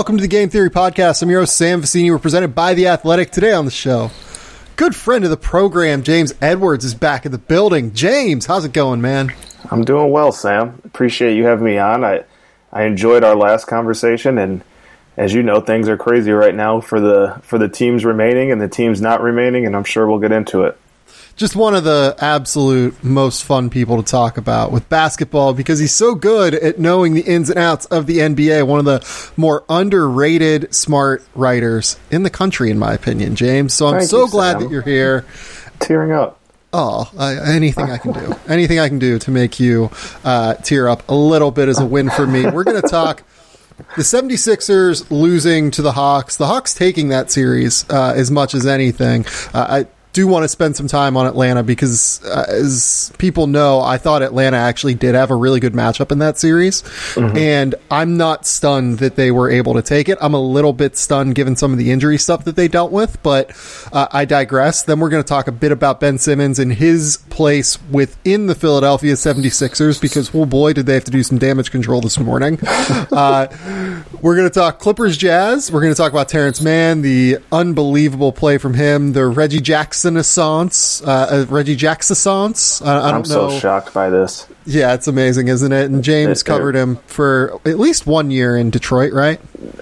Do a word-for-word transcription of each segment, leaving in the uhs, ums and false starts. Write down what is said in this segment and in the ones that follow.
welcome to the Game Theory Podcast. I'm your host, Sam Vecini. We're presented by The Athletic. Today on the show, good friend of the program, James Edwards, is back in the building. James, how's it going, man? I'm doing well, Sam. Appreciate you having me on. I, I enjoyed our last conversation, and as you know, things are crazy right now for the for the teams remaining and the teams not remaining, and I'm sure we'll get into it. Just one of the absolute most fun people to talk about with basketball because he's so good at knowing the ins and outs of the N B A. One of the more underrated smart writers in the country, in my opinion, James. So I'm Thank so you, glad Sam. that you're here. Tearing up. Oh, I, anything I can do. Anything I can do to make you uh, tear up a little bit is a win for me. We're going to talk the seventy-sixers losing to the Hawks. The Hawks taking that series uh, as much as anything. Uh, I do want to spend some time on Atlanta because, uh, as people know, I thought Atlanta actually did have a really good matchup in that series. Mm-hmm. And I'm not stunned that they were able to take it. I'm a little bit stunned given some of the injury stuff that they dealt with, but uh, I digress. Then we're going to talk a bit about Ben Simmons and his place within the Philadelphia seventy-sixers because, oh boy, did they have to do some damage control this morning. uh, we're going to talk Clippers Jazz. We're going to talk about Terrence Mann, the unbelievable play from him, the Reggie Jackson Renaissance, uh, Reggie Jacksonance. I, I don't I'm know. so shocked by this. Yeah, it's amazing, isn't it? And James it, covered him for at least one year in Detroit, right?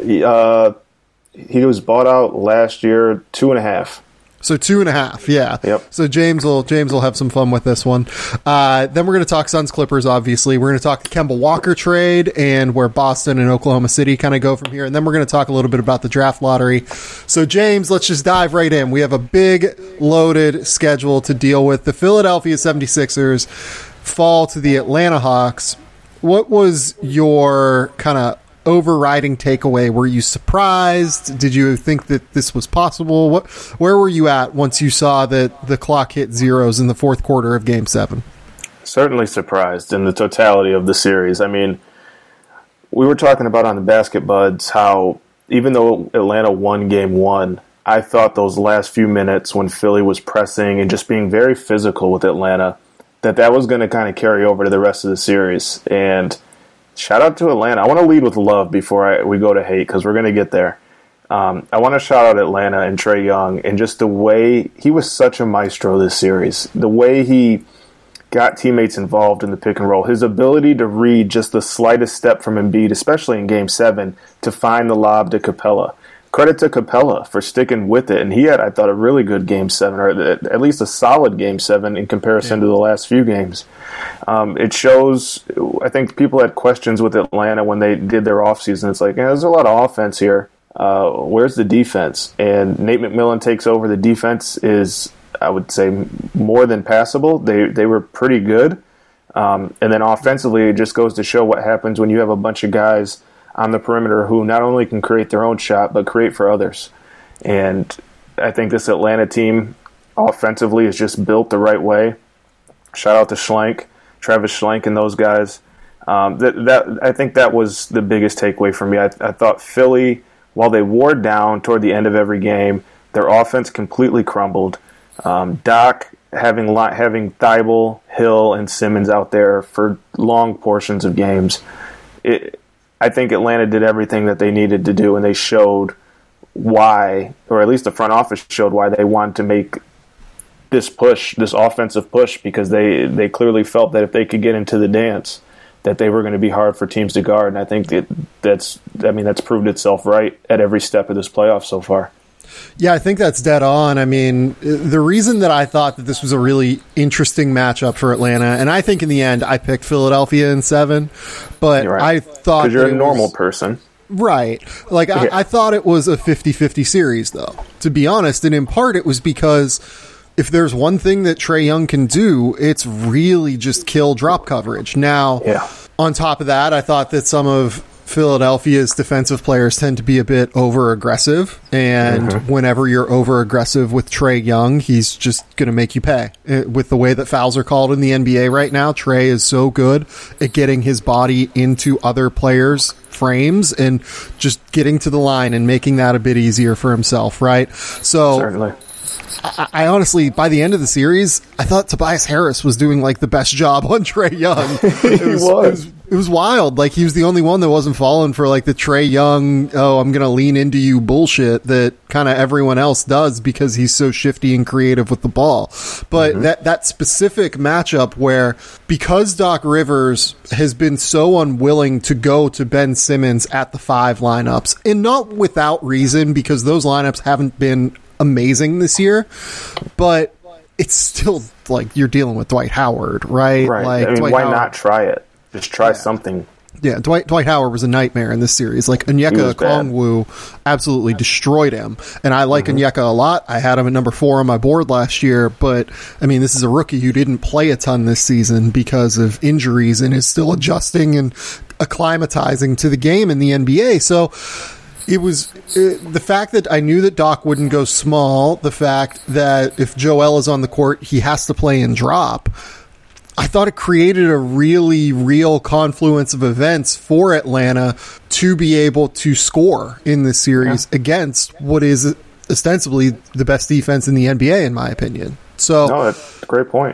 Uh, he was bought out last year, two and a half. So two and a half, yeah. Yep. So James will James will have some fun with this one. Uh, then we're going to talk Suns Clippers, obviously. We're going to talk the Kemba Walker trade and where Boston and Oklahoma City kind of go from here. And then we're going to talk a little bit about the draft lottery. So James, let's just dive right in. We have a big loaded schedule to deal with. The Philadelphia seventy-sixers fall to the Atlanta Hawks. What was your kind of overriding takeaway? Were you surprised? Did you think that this was possible? What, where were you at once you saw that the clock hit zeros in the fourth quarter of Game seven? Certainly surprised in the totality of the series. I mean, we were talking about on the Basket Buds how even though Atlanta won Game one, I thought those last few minutes when Philly was pressing and just being very physical with Atlanta, that that was going to kind of carry over to the rest of the series. And shout out to Atlanta. I want to lead with love before I, we go to hate because we're going to get there. Um, I want to shout out Atlanta and Trae Young and just the way he was such a maestro this series. The way he got teammates involved in the pick and roll. His ability to read just the slightest step from Embiid, especially in Game seven, to find the lob to Capella. Credit to Capella for sticking with it. And he had, I thought, a really good Game seven, or at least a solid Game seven in comparison yeah. to the last few games. Um, it shows, I think people had questions with Atlanta when they did their offseason. It's like, yeah, there's a lot of offense here. Uh, where's the defense? And Nate McMillan takes over. The defense is, I would say, more than passable. They they were pretty good. Um, and then offensively, it just goes to show what happens when you have a bunch of guys on the perimeter who not only can create their own shot, but create for others. And I think this Atlanta team offensively is just built the right way. Shout out to Schlenk, Travis Schlenk and those guys. Um, that, that I think that was the biggest takeaway for me. I, I thought Philly, while they wore down toward the end of every game, their offense completely crumbled. Um, Doc having having Thibault, Hill, and Simmons out there for long portions of games. It, I think Atlanta did everything that they needed to do, and they showed why, or at least the front office showed why they wanted to make this push, this offensive push, because they, they clearly felt that if they could get into the dance, that they were going to be hard for teams to guard. And I think that that's, I mean, that's proved itself right at every step of this playoff so far. Yeah, I think that's dead on. I mean, the reason that I thought that this was a really interesting matchup for Atlanta, and I think in the end I picked Philadelphia in seven, but right. I thought... Because you're a normal was, person. Right. Like, yeah. I, I thought it was a fifty-fifty series, though, to be honest, and in part it was because if there's one thing that Trae Young can do, it's really just kill drop coverage. Now, yeah. on top of that, I thought that some of Philadelphia's defensive players tend to be a bit over-aggressive, and mm-hmm. whenever you're over-aggressive with Trae Young, he's just going to make you pay. With the way that fouls are called in the N B A right now, Trae is so good at getting his body into other players' frames and just getting to the line and making that a bit easier for himself, right? So certainly. I, I honestly, by the end of the series, I thought Tobias Harris was doing like the best job on Trae Young. It was, was. It was It was wild. Like, he was the only one that wasn't falling for, like, the Trae Young, oh, I'm going to lean into you bullshit that kind of everyone else does because he's so shifty and creative with the ball. But mm-hmm. that, that specific matchup where, because Doc Rivers has been so unwilling to go to Ben Simmons at the five lineups, and not without reason, because those lineups haven't been amazing this year, but it's still, like, you're dealing with Dwight Howard, right? Right. Like, I mean, Dwight why Howard, not try it? Just try yeah. something. Yeah, Dwight Dwight Howard was a nightmare in this series. Like, Onyeka Okongwu absolutely destroyed him. And I like mm-hmm. Onyeka a lot. I had him at number four on my board last year. But, I mean, this is a rookie who didn't play a ton this season because of injuries and is still adjusting and acclimatizing to the game in the N B A. So it was it, the fact that I knew that Doc wouldn't go small, the fact that if Joel is on the court, he has to play and drop. I thought it created a really real confluence of events for Atlanta to be able to score in this series yeah. against what is ostensibly the best defense in the N B A, in my opinion. So, no, that's a great point.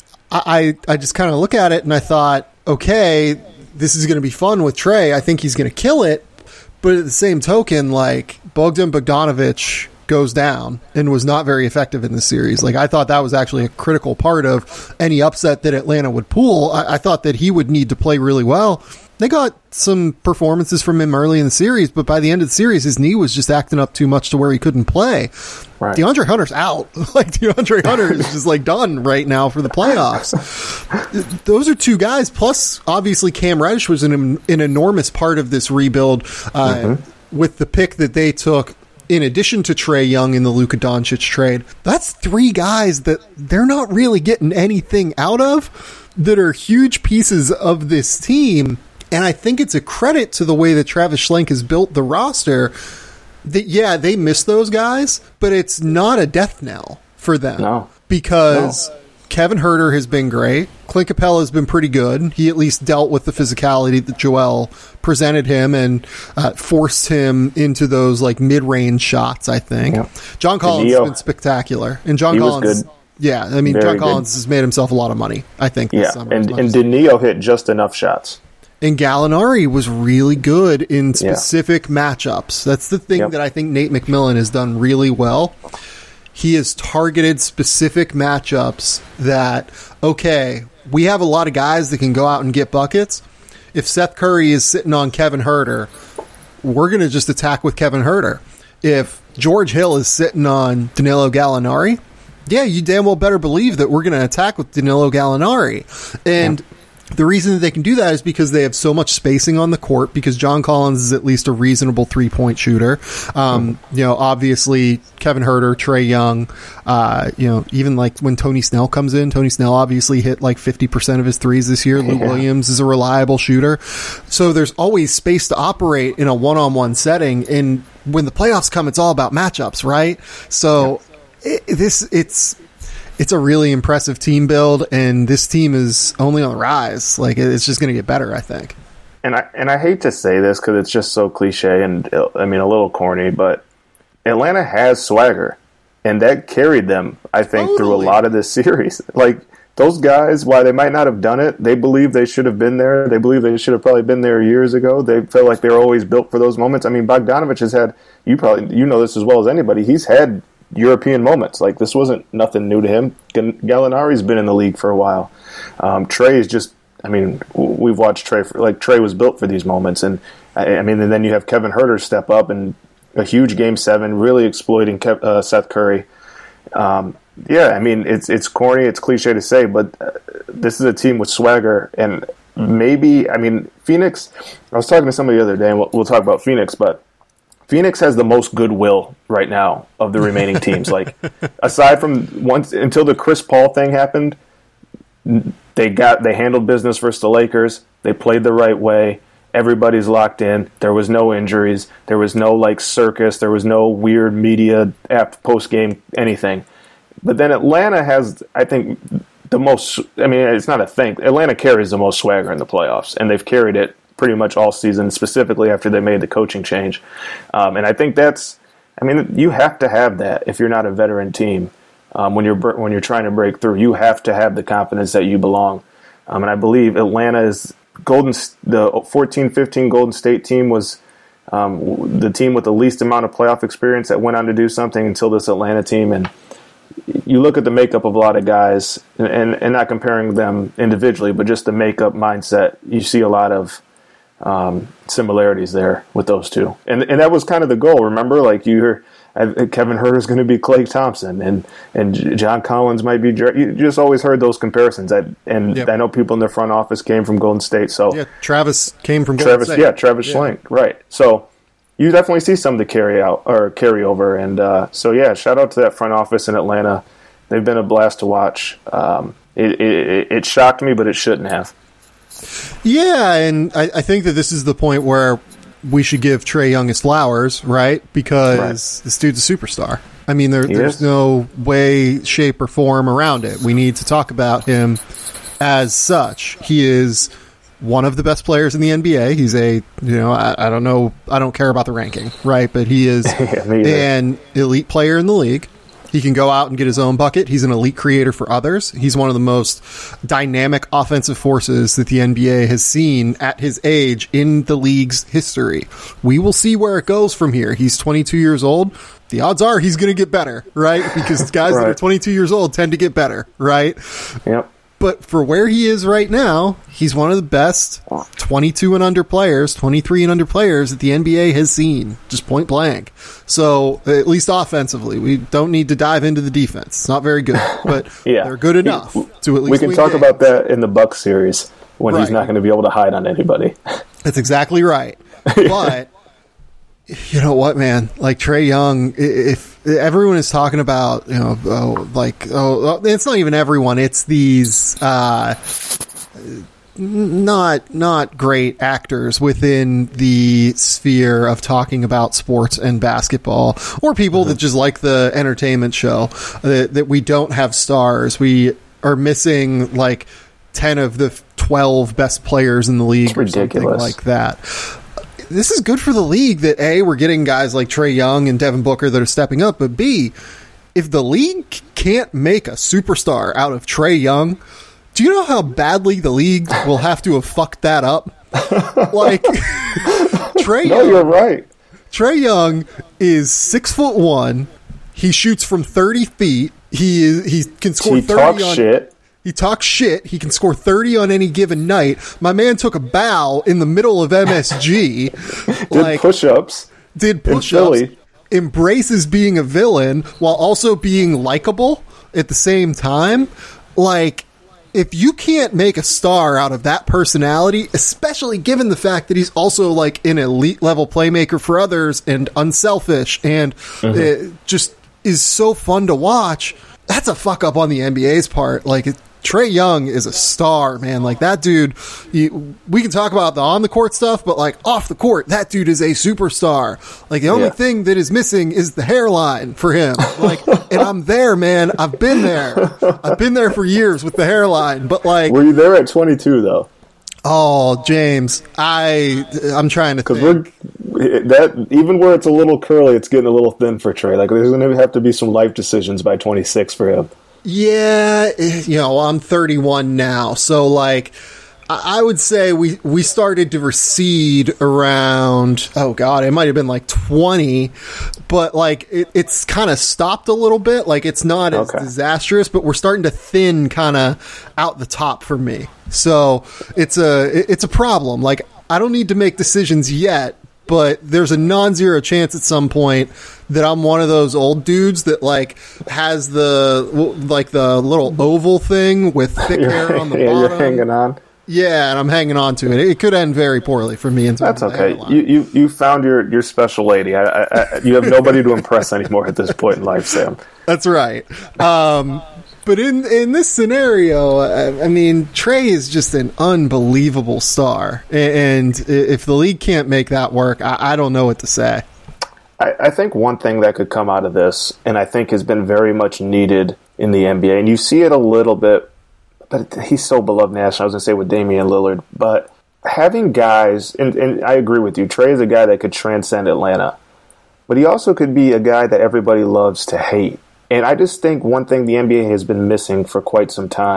I, I just kind of look at it and I thought, okay, this is going to be fun with Trae. I think he's going to kill it. But at the same token, like, Bogdan Bogdanovic goes down and was not very effective in this series. Like, I thought that was actually a critical part of any upset that Atlanta would pull. I, I thought that he would need to play really well. They got some performances from him early in the series, but by the end of the series, his knee was just acting up too much to where he couldn't play. Right. DeAndre Hunter's out. Like, DeAndre Hunter is just, like, done right now for the playoffs. Those are two guys. Plus, obviously, Cam Reddish was an, an enormous part of this rebuild uh, mm-hmm. with the pick that they took. In addition to Trae Young in the Luka Doncic trade, that's three guys that they're not really getting anything out of that are huge pieces of this team. And I think it's a credit to the way that Travis Schlenk has built the roster that, yeah, they miss those guys, but it's not a death knell for them. No. Because no. Kevin Huerter has been great. Clint Capella has been pretty good. He at least dealt with the physicality that Joel presented him and uh, forced him into those, like, mid-range shots, I think. Yep. John Collins has been spectacular. And John he Collins, was good. Yeah, I mean, Very John Collins good. has made himself a lot of money, I think, this yeah. summer. And, and Danilo hit just enough shots. And Gallinari was really good in specific yeah. matchups. That's the thing yep. that I think Nate McMillan has done really well. He has targeted specific matchups that, okay, we have a lot of guys that can go out and get buckets. If Seth Curry is sitting on Kevin Huerter, we're going to just attack with Kevin Huerter. If George Hill is sitting on Danilo Gallinari, yeah, you damn well better believe that we're going to attack with Danilo Gallinari. And... Yeah. The reason that they can do that is because they have so much spacing on the court, because John Collins is at least a reasonable three-point shooter. Um, you know, obviously, Kevin Huerter, Trae Young, uh, you know, even like when Tony Snell comes in, Tony Snell obviously hit like fifty percent of his threes this year. Lou yeah. Williams is a reliable shooter. So there's always space to operate in a one-on-one setting. And when the playoffs come, it's all about matchups, right? So yeah. it, this, it's... It's a really impressive team build, and this team is only on the rise. Like, it's just going to get better, I think. And I and I hate to say this because it's just so cliche and, I mean, a little corny, but Atlanta has swagger, and that carried them, I think, totally. through a lot of this series. Like, those guys, while they might not have done it, they believe they should have been there. They believe they should have probably been there years ago. They feel like they were always built for those moments. I mean, Bogdanovic has had, you probably you know this as well as anybody, he's had European moments. Like, this wasn't nothing new to him. Gallinari's been in the league for a while. Um, Trae is just, I mean, we've watched Trae, for, like, Trae was built for these moments. And, I, I mean, and then you have Kevin Huerter step up and a huge game seven, really exploiting Kev, uh, Seth Curry. Um, yeah, I mean, it's it's corny, it's cliche to say, but uh, this is a team with swagger. And maybe, I mean, Phoenix, I was talking to somebody the other day, and we'll, we'll talk about Phoenix, but Phoenix has the most goodwill right now of the remaining teams. Like, aside from once until the Chris Paul thing happened, they got they handled business versus the Lakers. They played the right way. Everybody's locked in. There was no injuries. There was no like circus. There was no weird media after post game anything. But then Atlanta has, I think, the most. I mean, it's not a thing. Atlanta carries the most swagger in the playoffs, and they've carried it pretty much all season, specifically after they made the coaching change. Um, and I think that's, I mean, you have to have that if you're not a veteran team. Um, when you're when you're trying to break through, you have to have the confidence that you belong. Um, and I believe Atlanta is Golden the fourteen fifteen Golden State team was um, the team with the least amount of playoff experience that went on to do something until this Atlanta team. And you look at the makeup of a lot of guys, and, and, and not comparing them individually, but just the makeup mindset, you see a lot of um, similarities there with those two. And and that was kind of the goal, remember? Like you hear Kevin Huerter's going to be Klay Thompson, and, and John Collins might be Jer- – you just always heard those comparisons. I, and yep. I know people in the front office came from Golden State. So yeah, Travis came from Travis, Golden State. Yeah, Travis yeah. Schlenk, right. So you definitely see some of the carry out or carry over. And uh, so, yeah, shout out to that front office in Atlanta. They've been a blast to watch. Um, it, it, it shocked me, but it shouldn't have. Yeah, and I, I think that this is the point where we should give Trae Young his flowers, right? Because right. this dude's a superstar. I mean, there, there's is. no way, shape, or form around it. We need to talk about him as such. He is one of the best players in the N B A. He's a, you know, I, I don't know, I don't care about the ranking, right? But he is yeah, an elite player in the league. He can go out and get his own bucket. He's an elite creator for others. He's one of the most dynamic offensive forces that the N B A has seen at his age in the league's history. We will see where it goes from here. He's twenty-two years old. The odds are he's going to get better, right? Because guys right. that are twenty-two years old tend to get better, right? Yep. But for where he is right now, he's one of the best twenty-two and under players, twenty-three and under players that the N B A has seen, just point blank. So, at least offensively, we don't need to dive into the defense. It's not very good, but yeah. they're good enough he, to at least We can talk games. about that in the Bucks series when right. he's not going to be able to hide on anybody. That's exactly right. But, you know what, man? Like, Trae Young, if everyone is talking about, you know, oh, like, oh, it's not even everyone. It's these uh, not not great actors within the sphere of talking about sports and basketball, or people mm-hmm. that just like the entertainment show, that, that we don't have stars. We are missing, like, ten of the twelve best players in the league, or something like that. This is good for the league that, A, we're getting guys like Trae Young and Devin Booker that are stepping up, but B, if the league can't make a superstar out of Trae Young, do you know how badly the league will have to have fucked that up? Like, Trae Young. No, you're right. Trae Young is six foot one. He shoots from thirty feet. He is, he can score he thirty talks on shit. He talks shit. He can score thirty on any given night. My man took a bow in the middle of M S G. did like, push-ups. Did push-ups. Embraces being a villain while also being likable at the same time. Like, if you can't make a star out of that personality, especially given the fact that he's also like an elite level playmaker for others and unselfish and mm-hmm. it just is so fun to watch, that's a fuck up on the N B A's part. Like, it, Trae Young is a star, man. Like, that dude, he, we can talk about the on the court stuff, but like off the court, that dude is a superstar. Like, the only yeah. thing that is missing is the hairline for him. Like, and I'm there, man. I've been there. I've been there for years with the hairline, but like, were you there at twenty-two though? Oh, James, I I'm trying to because we're that even where it's a little curly, it's getting a little thin for Trae. Like, there's going to have to be some life decisions by twenty-six for him. Yeah, you know, I'm thirty-one now, so like, I would say we we started to recede around. Oh God, it might have been like twenty, but like it, it's kind of stopped a little bit. Like, it's not as okay. disastrous, but we're starting to thin kind of out the top for me. So it's a it's a problem. Like, I don't need to make decisions yet, but there's a non-zero chance at some point that I'm one of those old dudes that like has the like the little oval thing with thick hair on the yeah, bottom. You're hanging on. Yeah, and I'm hanging on to it. It could end very poorly for me. In That's okay. You, you you found your, your special lady. I, I, I, you have nobody to impress anymore at this point in life, Sam. That's right. Um, but in in this scenario, I, I mean, Trae is just an unbelievable star, and if the league can't make that work, I, I don't know what to say. I, I think one thing that could come out of this, and I think has been very much needed in the N B A, and you see it a little bit, but he's so beloved nationally. I was going to say with Damian Lillard, but having guys, and, and I agree with you, Trae is a guy that could transcend Atlanta, but he also could be a guy that everybody loves to hate. And I just think one thing the N B A has been missing for quite some time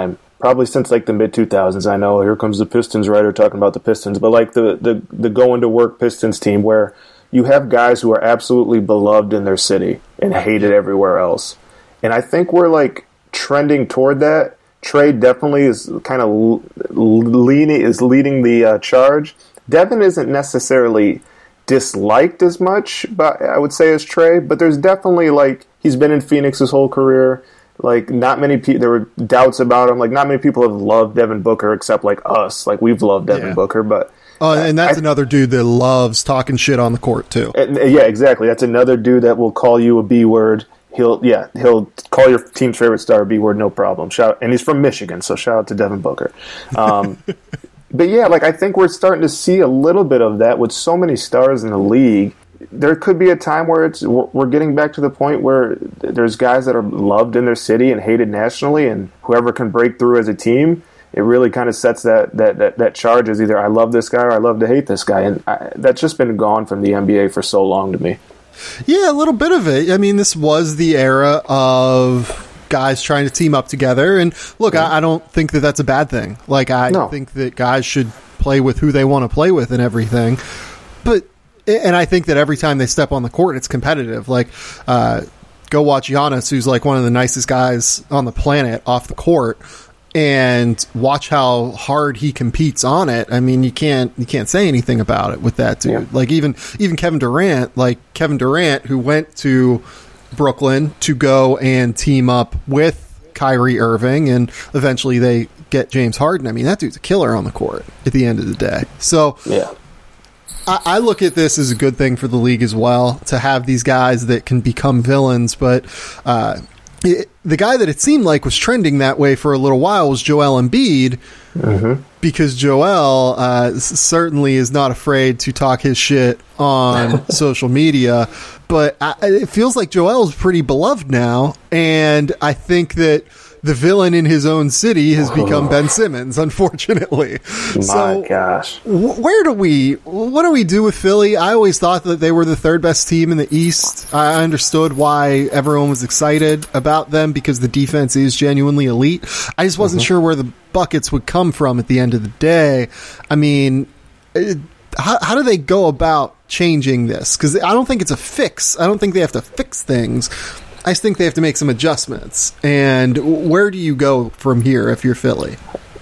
probably since like the mid two thousands. I know here comes the Pistons writer talking about the Pistons, but like the, the, the going to work Pistons team where you have guys who are absolutely beloved in their city and hated everywhere else. And I think we're like trending toward that. Trey definitely is kind of leaning, is leading the uh, charge. Devin isn't necessarily disliked as much, but I would say as Trey, but there's definitely like he's been in Phoenix his whole career. Like not many people, there were doubts about him. Like not many people have loved Devin Booker except like us. Like we've loved Devin yeah. Booker, but uh, and that's I, another dude that loves talking shit on the court too. And, yeah, exactly. That's another dude that will call you a B word. He'll yeah he'll call your team's favorite star a B word, no problem. Shout, and he's from Michigan, so shout out to Devin Booker. Um, But yeah, like I think we're starting to see a little bit of that with so many stars in the league. There could be a time where it's we're getting back to the point where there's guys that are loved in their city and hated nationally, and whoever can break through as a team, it really kind of sets that that that, that charge as either I love this guy or I love to hate this guy, and I, that's just been gone from the N B A for so long to me. Yeah, a little bit of it. I mean, this was the era of guys trying to team up together, and look, I, I don't think that that's a bad thing. Like I no. think that guys should play with who they want to play with and everything, but and I think that every time they step on the court it's competitive. Like uh go watch Giannis, who's like one of the nicest guys on the planet off the court, and watch how hard he competes on it. I mean, you can't you can't say anything about it with that dude. Yeah. Like even even Kevin Durant, like Kevin Durant who went to Brooklyn to go and team up with Kyrie Irving, and eventually they get James Harden. I mean, that dude's a killer on the court at the end of the day. So yeah, I, I look at this as a good thing for the league as well, to have these guys that can become villains. But uh, it, the guy that it seemed like was trending that way for a little while was Joel Embiid, mm-hmm. because Joel uh, certainly is not afraid to talk his shit on social media. But I, it feels like Joel's pretty beloved now, and I think that the villain in his own city has become Ben Simmons, unfortunately. My so, gosh. W- where do we, what do we do with Philly? I always thought that they were the third best team in the East. I understood why everyone was excited about them, because the defense is genuinely elite. I just wasn't mm-hmm. sure where the buckets would come from at the end of the day. I mean, it, how, how do they go about changing this? Because I don't think it's a fix. I don't think they have to fix things. I just think they have to make some adjustments. And where do you go from here if you're Philly?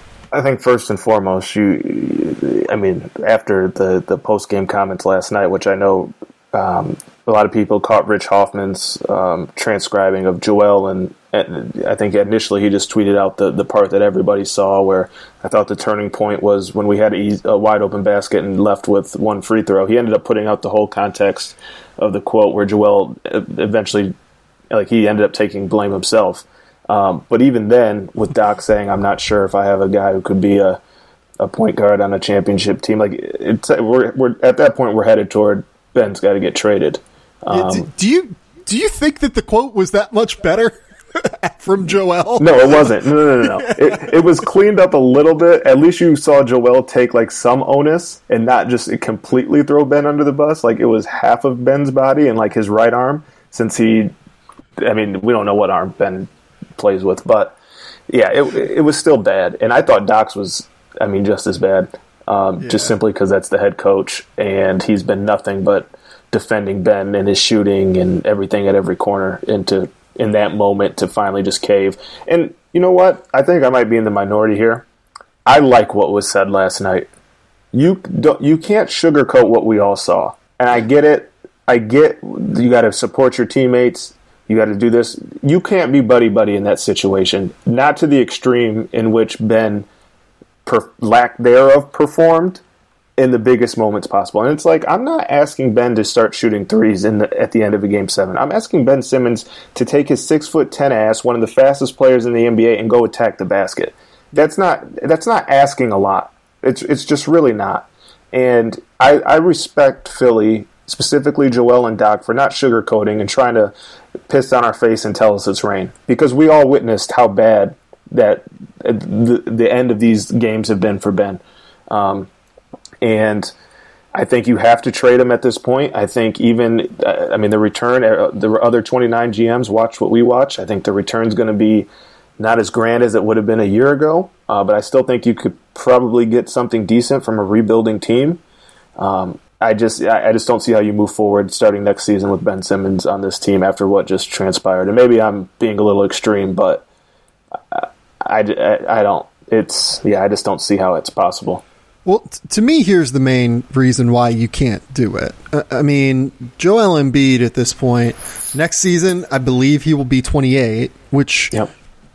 I think first and foremost, you, I mean, after the, the post-game comments last night, which I know um, a lot of people caught Rich Hoffman's um, transcribing of Joel, and, and I think initially he just tweeted out the, the part that everybody saw, where I thought the turning point was when we had a, a wide-open basket and left with one free throw. He ended up putting out the whole context of the quote where Joel eventually, like he ended up taking blame himself. Um, but even then, with Doc saying, I'm not sure if I have a guy who could be a, a point guard on a championship team, like it's, we're, we're at that point, we're headed toward Ben's got to get traded. Um, do, do you do you think that the quote was that much better from Joel? No, it wasn't. No, no, no, no. it, it was cleaned up a little bit. At least you saw Joel take like some onus and not just completely throw Ben under the bus. Like it was half of Ben's body and like his right arm, since he, I mean, we don't know what arm Ben plays with, but yeah, it it was still bad. And I thought Doc's was, I mean, just as bad, um, yeah. just simply because that's the head coach, and he's been nothing but defending Ben and his shooting and everything at every corner into in that moment to finally just cave. And you know what? I think I might be in the minority here. I like what was said last night. You don't, you can't sugarcoat what we all saw, and I get it. I get you got to support your teammates. You got to do this. You can't be buddy-buddy in that situation. Not to the extreme in which Ben, per, lack thereof, performed in the biggest moments possible. And it's like, I'm not asking Ben to start shooting threes in the, at the end of a game seven. I'm asking Ben Simmons to take his six foot ten ass, one of the fastest players in the N B A, and go attack the basket. That's not that's not asking a lot. It's it's just really not. And I, I respect Philly, specifically Joel and Doc, for not sugarcoating and trying to piss down our face and tell us it's rain, because we all witnessed how bad that the, the end of these games have been for Ben. Um, and I think you have to trade him at this point. I think even, I mean, the return, the other twenty-nine G Ms watch what we watch. I think the return's going to be not as grand as it would have been a year ago, uh, but I still think you could probably get something decent from a rebuilding team. Um, I just I, I just don't see how you move forward starting next season with Ben Simmons on this team after what just transpired. And maybe I'm being a little extreme, but I, I, I, I don't. It's yeah, I just don't see how it's possible. Well, t- to me, here's the main reason why you can't do it. Uh, I mean, Joel Embiid at this point, next season, I believe he will be twenty-eight, which, yep.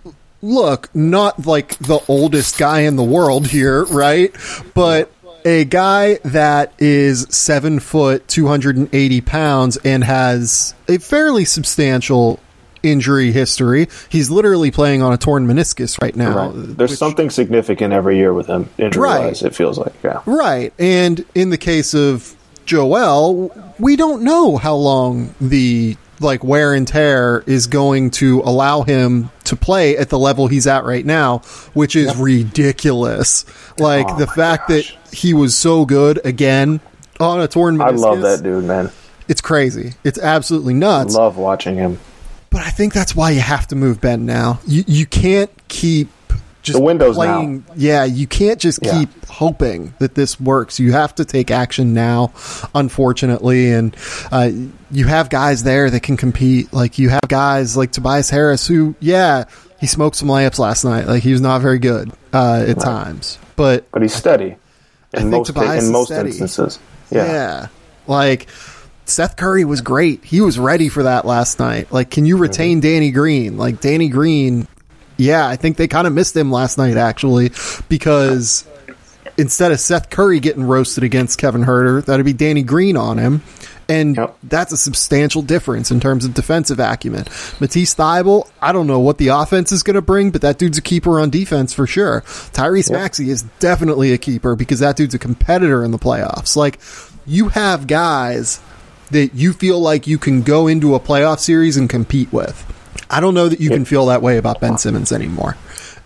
look, not like the oldest guy in the world here, right? But a guy that is seven foot, two hundred eighty pounds, and has a fairly substantial injury history. He's literally playing on a torn meniscus right now. Right. There's which, something significant every year with him, injury-wise, right. It feels like. Yeah. Right. And in the case of Joel, we don't know how long the like wear and tear is going to allow him to play at the level he's at right now, which is yep. ridiculous. Like oh the fact gosh. that he was so good again on a torn meniscus. I love that dude, man. It's crazy. It's absolutely nuts. I love watching him. But I think that's why you have to move Ben now. You you can't keep just the windows playing. now. Yeah, you can't just yeah. keep hoping that this works. You have to take action now, unfortunately. And uh, you have guys there that can compete. Like you have guys like Tobias Harris, who yeah, he smoked some layups last night. Like he was not very good uh, at right. times, but but he's steady in most in most steady. instances. Yeah, yeah, like. Seth Curry was great. He was ready for that last night. Like, can you retain mm-hmm. Danny Green? Like, Danny Green, yeah, I think they kind of missed him last night, actually, because instead of Seth Curry getting roasted against Kevin Huerter, that'd be Danny Green on him. And yep. that's a substantial difference in terms of defensive acumen. Matisse Thybulle, I don't know what the offense is going to bring, but that dude's a keeper on defense for sure. Tyrese yep. Maxey is definitely a keeper because that dude's a competitor in the playoffs. Like, you have guys that you feel like you can go into a playoff series and compete with. I don't know that you can feel that way about Ben Simmons anymore.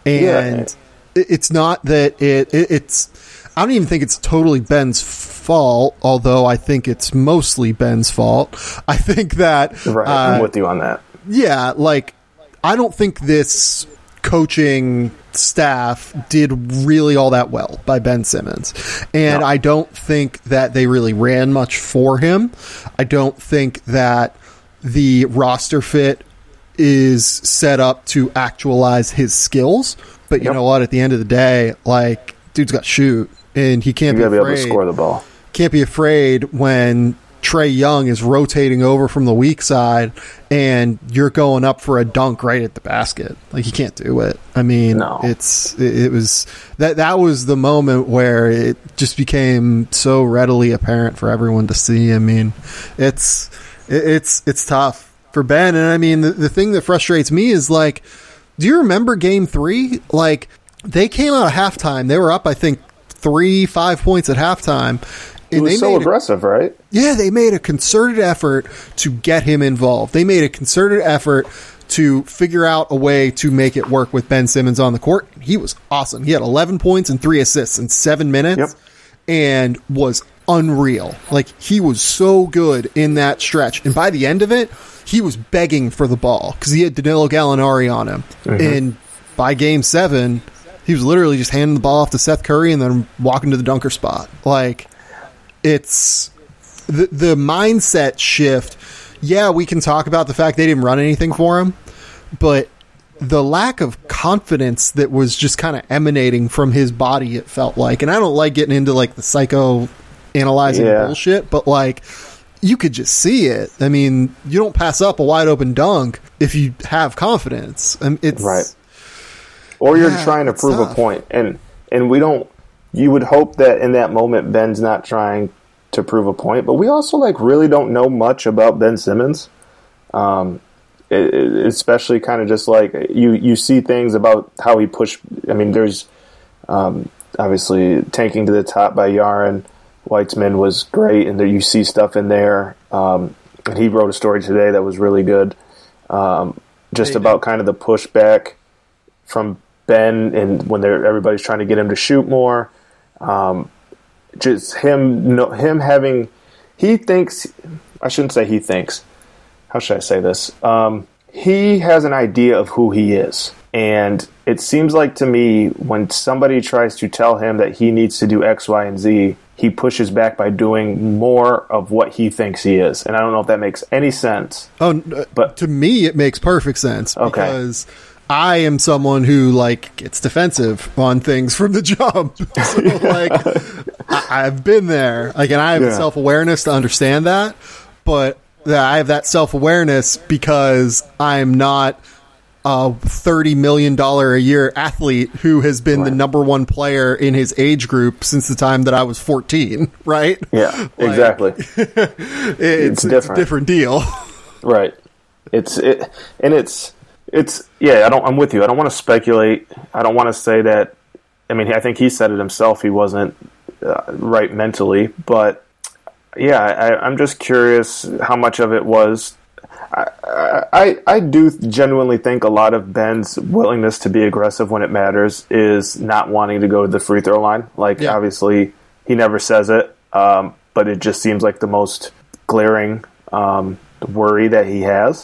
And yeah. it's not that it, it it's I don't even think it's totally Ben's fault, although I think it's mostly Ben's fault. I think that right, uh, I'm with you on that. Yeah, like I don't think this coaching staff did really all that well by Ben Simmons. And no. I don't think that they really ran much for him. I don't think that the roster fit is set up to actualize his skills. But you yep. know what? At the end of the day, like, dude's got to shoot, and he can't you be gotta afraid. be able to score the ball. Can't be afraid when Trae Young is rotating over from the weak side and you're going up for a dunk right at the basket. Like, you can't do it. I mean, no. it's it, it was that that was the moment where it just became so readily apparent for everyone to see. I mean, it's it, it's it's tough for Ben. And I mean, the, the thing that frustrates me is, like, do you remember game three? Like, they came out of halftime. They were up, I think, three, five points at halftime. It was so aggressive, a, right? Yeah, they made a concerted effort to get him involved. They made a concerted effort to figure out a way to make it work with Ben Simmons on the court. He was awesome. He had eleven points and three assists in seven minutes yep. and was unreal. Like, he was so good in that stretch. And by the end of it, he was begging for the ball because he had Danilo Gallinari on him. Mm-hmm. And by game seven, he was literally just handing the ball off to Seth Curry and then walking to the dunker spot. Like, it's the the mindset shift. Yeah, we can talk about the fact they didn't run anything for him, but the lack of confidence that was just kind of emanating from his body, it felt like. And I don't like getting into like the psycho analyzing yeah. bullshit, but like, you could just see it. I mean, you don't pass up a wide open dunk if you have confidence. I mean, it's right. Or you're yeah, trying to prove tough. a point, and and we don't. You would hope that in that moment Ben's not trying to prove a point, but we also like really don't know much about Ben Simmons, um, it, it, especially kind of just like you you see things about how he pushed. I mean, there's um, obviously tanking to the top by Yaron Weitzman was great, and there you see stuff in there. Um, and he wrote a story today that was really good, um, just hey, about kind of the pushback from Ben and when they're everybody's trying to get him to shoot more. Um, just him, no, him having, he thinks, I shouldn't say he thinks, how should I say this? Um, he has an idea of who he is. And it seems like to me, when somebody tries to tell him that he needs to do X, Y, and Z, he pushes back by doing more of what he thinks he is. And I don't know if that makes any sense. Oh, but to me, it makes perfect sense. Okay. Because I am someone who, like, gets defensive on things from the jump. So, like, I, I've been there. Like, and I have yeah. self-awareness to understand that. But I have that self-awareness because I'm not a thirty million dollars a year athlete who has been right. the number one player in his age group since the time that I was fourteen, right? Yeah, like, exactly. it's, it's, different. It's a different deal. Right. It's it, and it's it's yeah, I don't I'm with you. I don't want to speculate. I don't want to say that. I mean, I think he said it himself. He wasn't uh, right mentally, but yeah, I, I'm just curious how much of it was. I, I I do genuinely think a lot of Ben's willingness to be aggressive when it matters is not wanting to go to the free throw line. Like, yeah. obviously, he never says it, um, but it just seems like the most glaring um, worry that he has.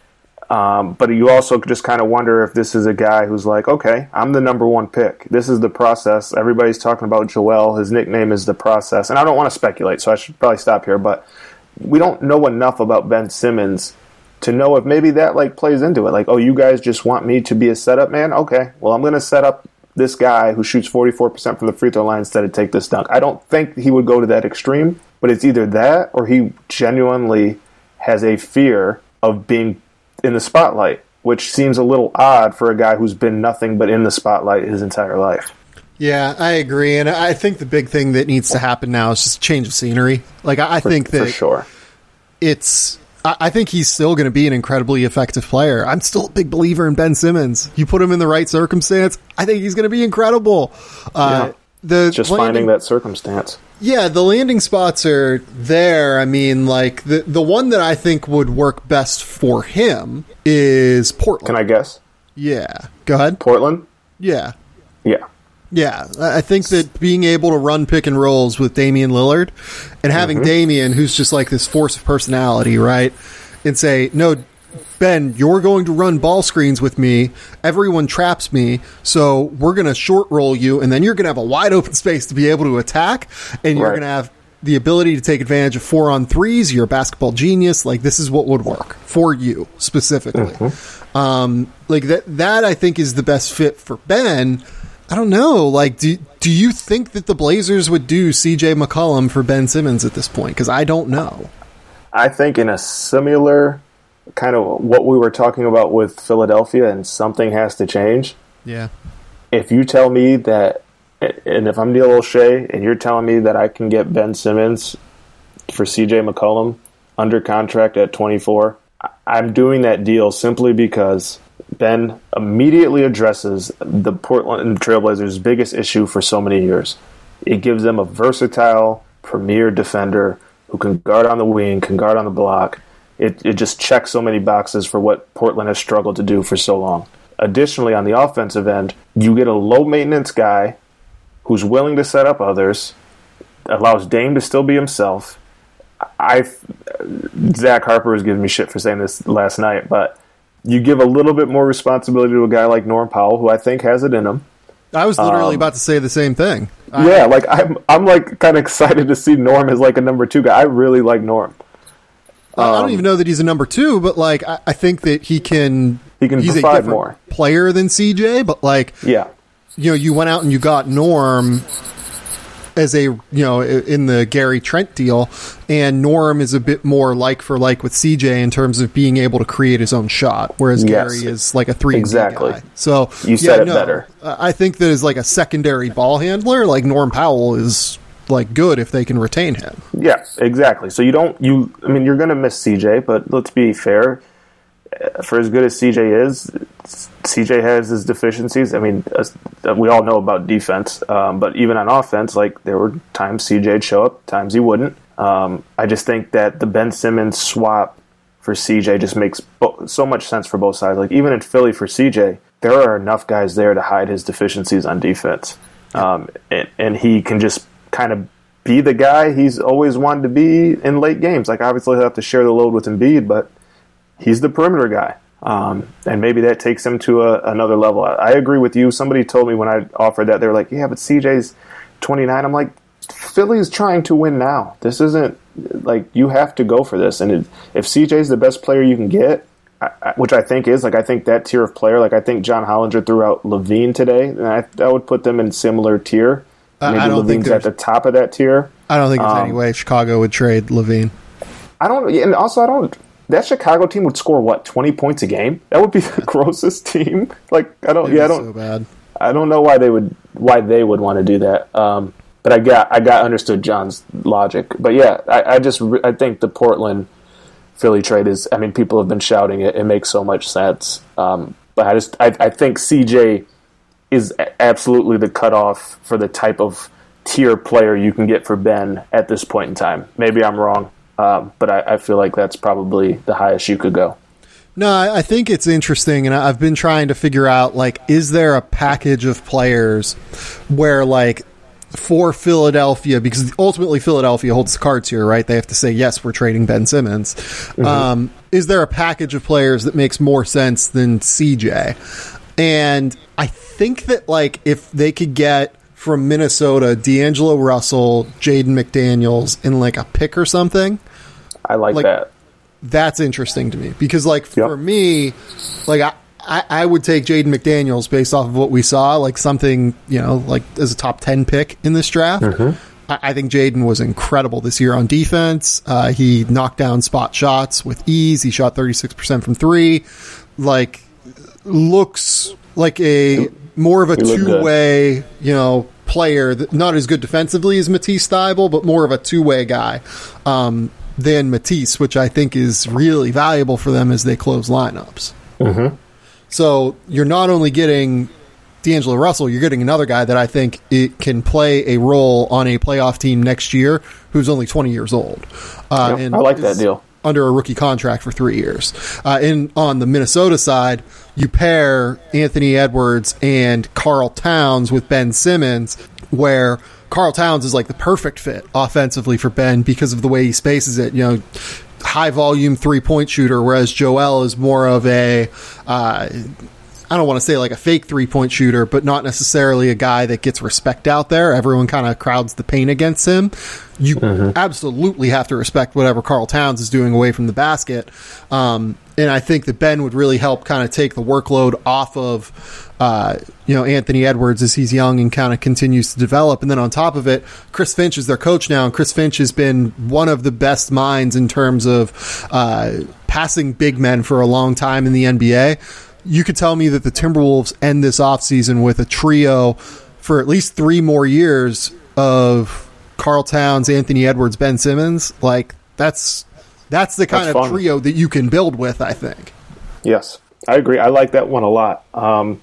Um, but you also just kind of wonder if this is a guy who's like, okay, I'm the number one pick. This is the process. Everybody's talking about Joel. His nickname is the process. And I don't want to speculate, so I should probably stop here. But we don't know enough about Ben Simmons to know if maybe that like plays into it. Like, oh, you guys just want me to be a setup man? Okay, well, I'm going to set up this guy who shoots forty-four percent from the free throw line instead of take this dunk. I don't think he would go to that extreme, but it's either that or he genuinely has a fear of being in the spotlight, which seems a little odd for a guy who's been nothing but in the spotlight his entire life. Yeah, I agree. And I think the big thing that needs to happen now is just change of scenery. Like, I for, think that for sure. it's... I think he's still going to be an incredibly effective player. I'm still a big believer in Ben Simmons. You put him in the right circumstance, I think he's going to be incredible. Uh, yeah. the Just landing, finding that circumstance. Yeah, the landing spots are there. I mean, like, the, the one that I think would work best for him is Portland. Can I guess? Yeah. Go ahead. Portland? Yeah. Yeah. Yeah, I think that being able to run pick and rolls with Damian Lillard and having mm-hmm. Damian, who's just like this force of personality, right, and say, no, Ben, you're going to run ball screens with me. Everyone traps me, so we're going to short roll you, and then you're going to have a wide open space to be able to attack, and you're right. going to have the ability to take advantage of four on threes. You're a basketball genius. Like, this is what would work for you specifically. Mm-hmm. Um, like that, that I think is the best fit for Ben. I don't know. Like, do do you think that the Blazers would do C J McCollum for Ben Simmons at this point? Because I don't know. I think in a similar kind of what we were talking about with Philadelphia, and something has to change. Yeah. If you tell me that, and if I'm Neil O'Shea, and you're telling me that I can get Ben Simmons for C J McCollum under contract at twenty-four, I'm doing that deal simply because Ben immediately addresses the Portland Trailblazers' biggest issue for so many years. It gives them a versatile, premier defender who can guard on the wing, can guard on the block. It, it just checks so many boxes for what Portland has struggled to do for so long. Additionally, on the offensive end, you get a low-maintenance guy who's willing to set up others, allows Dame to still be himself. I, Zach Harper was giving me shit for saying this last night, but you give a little bit more responsibility to a guy like Norm Powell, who I think has it in him. I was literally um, about to say the same thing. Yeah, I, like I'm, I'm like kind of excited to see Norm as like a number two guy. I really like Norm. Um, I don't even know that he's a number two, but like I, I think that he can. He can he's provide a different more player than C J, but like yeah, you know, you went out and you got Norm as a, you know, in the Gary Trent deal, and Norm is a bit more like for like with C J in terms of being able to create his own shot, whereas yes, Gary is like a three exactly. guy. So you said yeah, it no, better. I think that as like a secondary ball handler, like Norm Powell is like good if they can retain him. Yeah, exactly. So you don't you. I mean, you're going to miss C J, but let's be fair. For as good as C J is, C J has his deficiencies. I mean, we all know about defense, um, but even on offense, like there were times C J'd show up, times he wouldn't. Um, I just think that the Ben Simmons swap for C J just makes bo- so much sense for both sides. Like even in Philly for C J, there are enough guys there to hide his deficiencies on defense, um, and, and he can just kind of be the guy he's always wanted to be in late games. Like obviously he'll have to share the load with Embiid, but he's the perimeter guy. Um, and maybe that takes him to a, another level. I, I agree with you. Somebody told me when I offered that, they were like, yeah, but C J's twenty-nine. I'm like, Philly's trying to win now. This isn't, like, you have to go for this. And it, if C J's the best player you can get, I, I, which I think is, like, I think that tier of player, like, I think John Hollinger threw out Levine today, and I, I would put them in similar tier. Uh, maybe I don't Levine's think at the top of that tier. I don't think there's um, any way Chicago would trade Levine. I don't, and also I don't, that Chicago team would score what, twenty points a game? That would be the grossest team. Like, I don't, It'd yeah, I be don't, so bad. I don't know why they would, why they would want to do that. Um, but I got, I got understood John's logic. But yeah, I, I just, I think the Portland Philly trade is, I mean, people have been shouting it. It makes so much sense. Um, but I just, I, I think C J is absolutely the cutoff for the type of tier player you can get for Ben at this point in time. Maybe I'm wrong. Um, but I, I feel like that's probably the highest you could go. No, I think it's interesting, and I've been trying to figure out, like, is there a package of players where, like, for Philadelphia, because ultimately Philadelphia holds the cards here, right? They have to say, yes, we're trading Ben Simmons. Mm-hmm. Um, is there a package of players that makes more sense than C J? And I think that, like, if they could get from Minnesota, D'Angelo Russell, Jaden McDaniels, in like a pick or something. I like, like that. That's interesting to me because, like, yep. for me, like I, I, I would take Jaden McDaniels based off of what we saw, like something, you know, like as a top ten pick in this draft. Mm-hmm. I, I think Jaden was incredible this year on defense. Uh, he knocked down spot shots with ease. He shot thirty-six percent from three. Like, looks like a more of a two-way, you know, player, that, not as good defensively as Matisse Thybulle, but more of a two-way guy um, than Matisse, which I think is really valuable for them as they close lineups. Mm-hmm. So you're not only getting D'Angelo Russell, you're getting another guy that I think it can play a role on a playoff team next year who's only twenty years old. Uh, yep, and I like that deal. Under a rookie contract for three years. Uh, and on the Minnesota side, you pair Anthony Edwards and Karl Towns with Ben Simmons, where Karl Towns is like the perfect fit offensively for Ben because of the way he spaces it. You know, high volume three point shooter, whereas Joel is more of a, uh, I don't want to say like a fake three point shooter, but not necessarily a guy that gets respect out there. Everyone kind of crowds the paint against him. You mm-hmm. absolutely have to respect whatever Karl Towns is doing away from the basket. Um, and I think that Ben would really help kind of take the workload off of, uh, you know, Anthony Edwards as he's young and kind of continues to develop. And then on top of it, Chris Finch is their coach now, and Chris Finch has been one of the best minds in terms of uh, passing big men for a long time in the N B A. You could tell me that the Timberwolves end this offseason with a trio for at least three more years of Karl Towns, Anthony Edwards, Ben Simmons. Like, that's that's the kind that's of fun. trio that you can build with, I think. Yes, I agree. I like that one a lot. Um,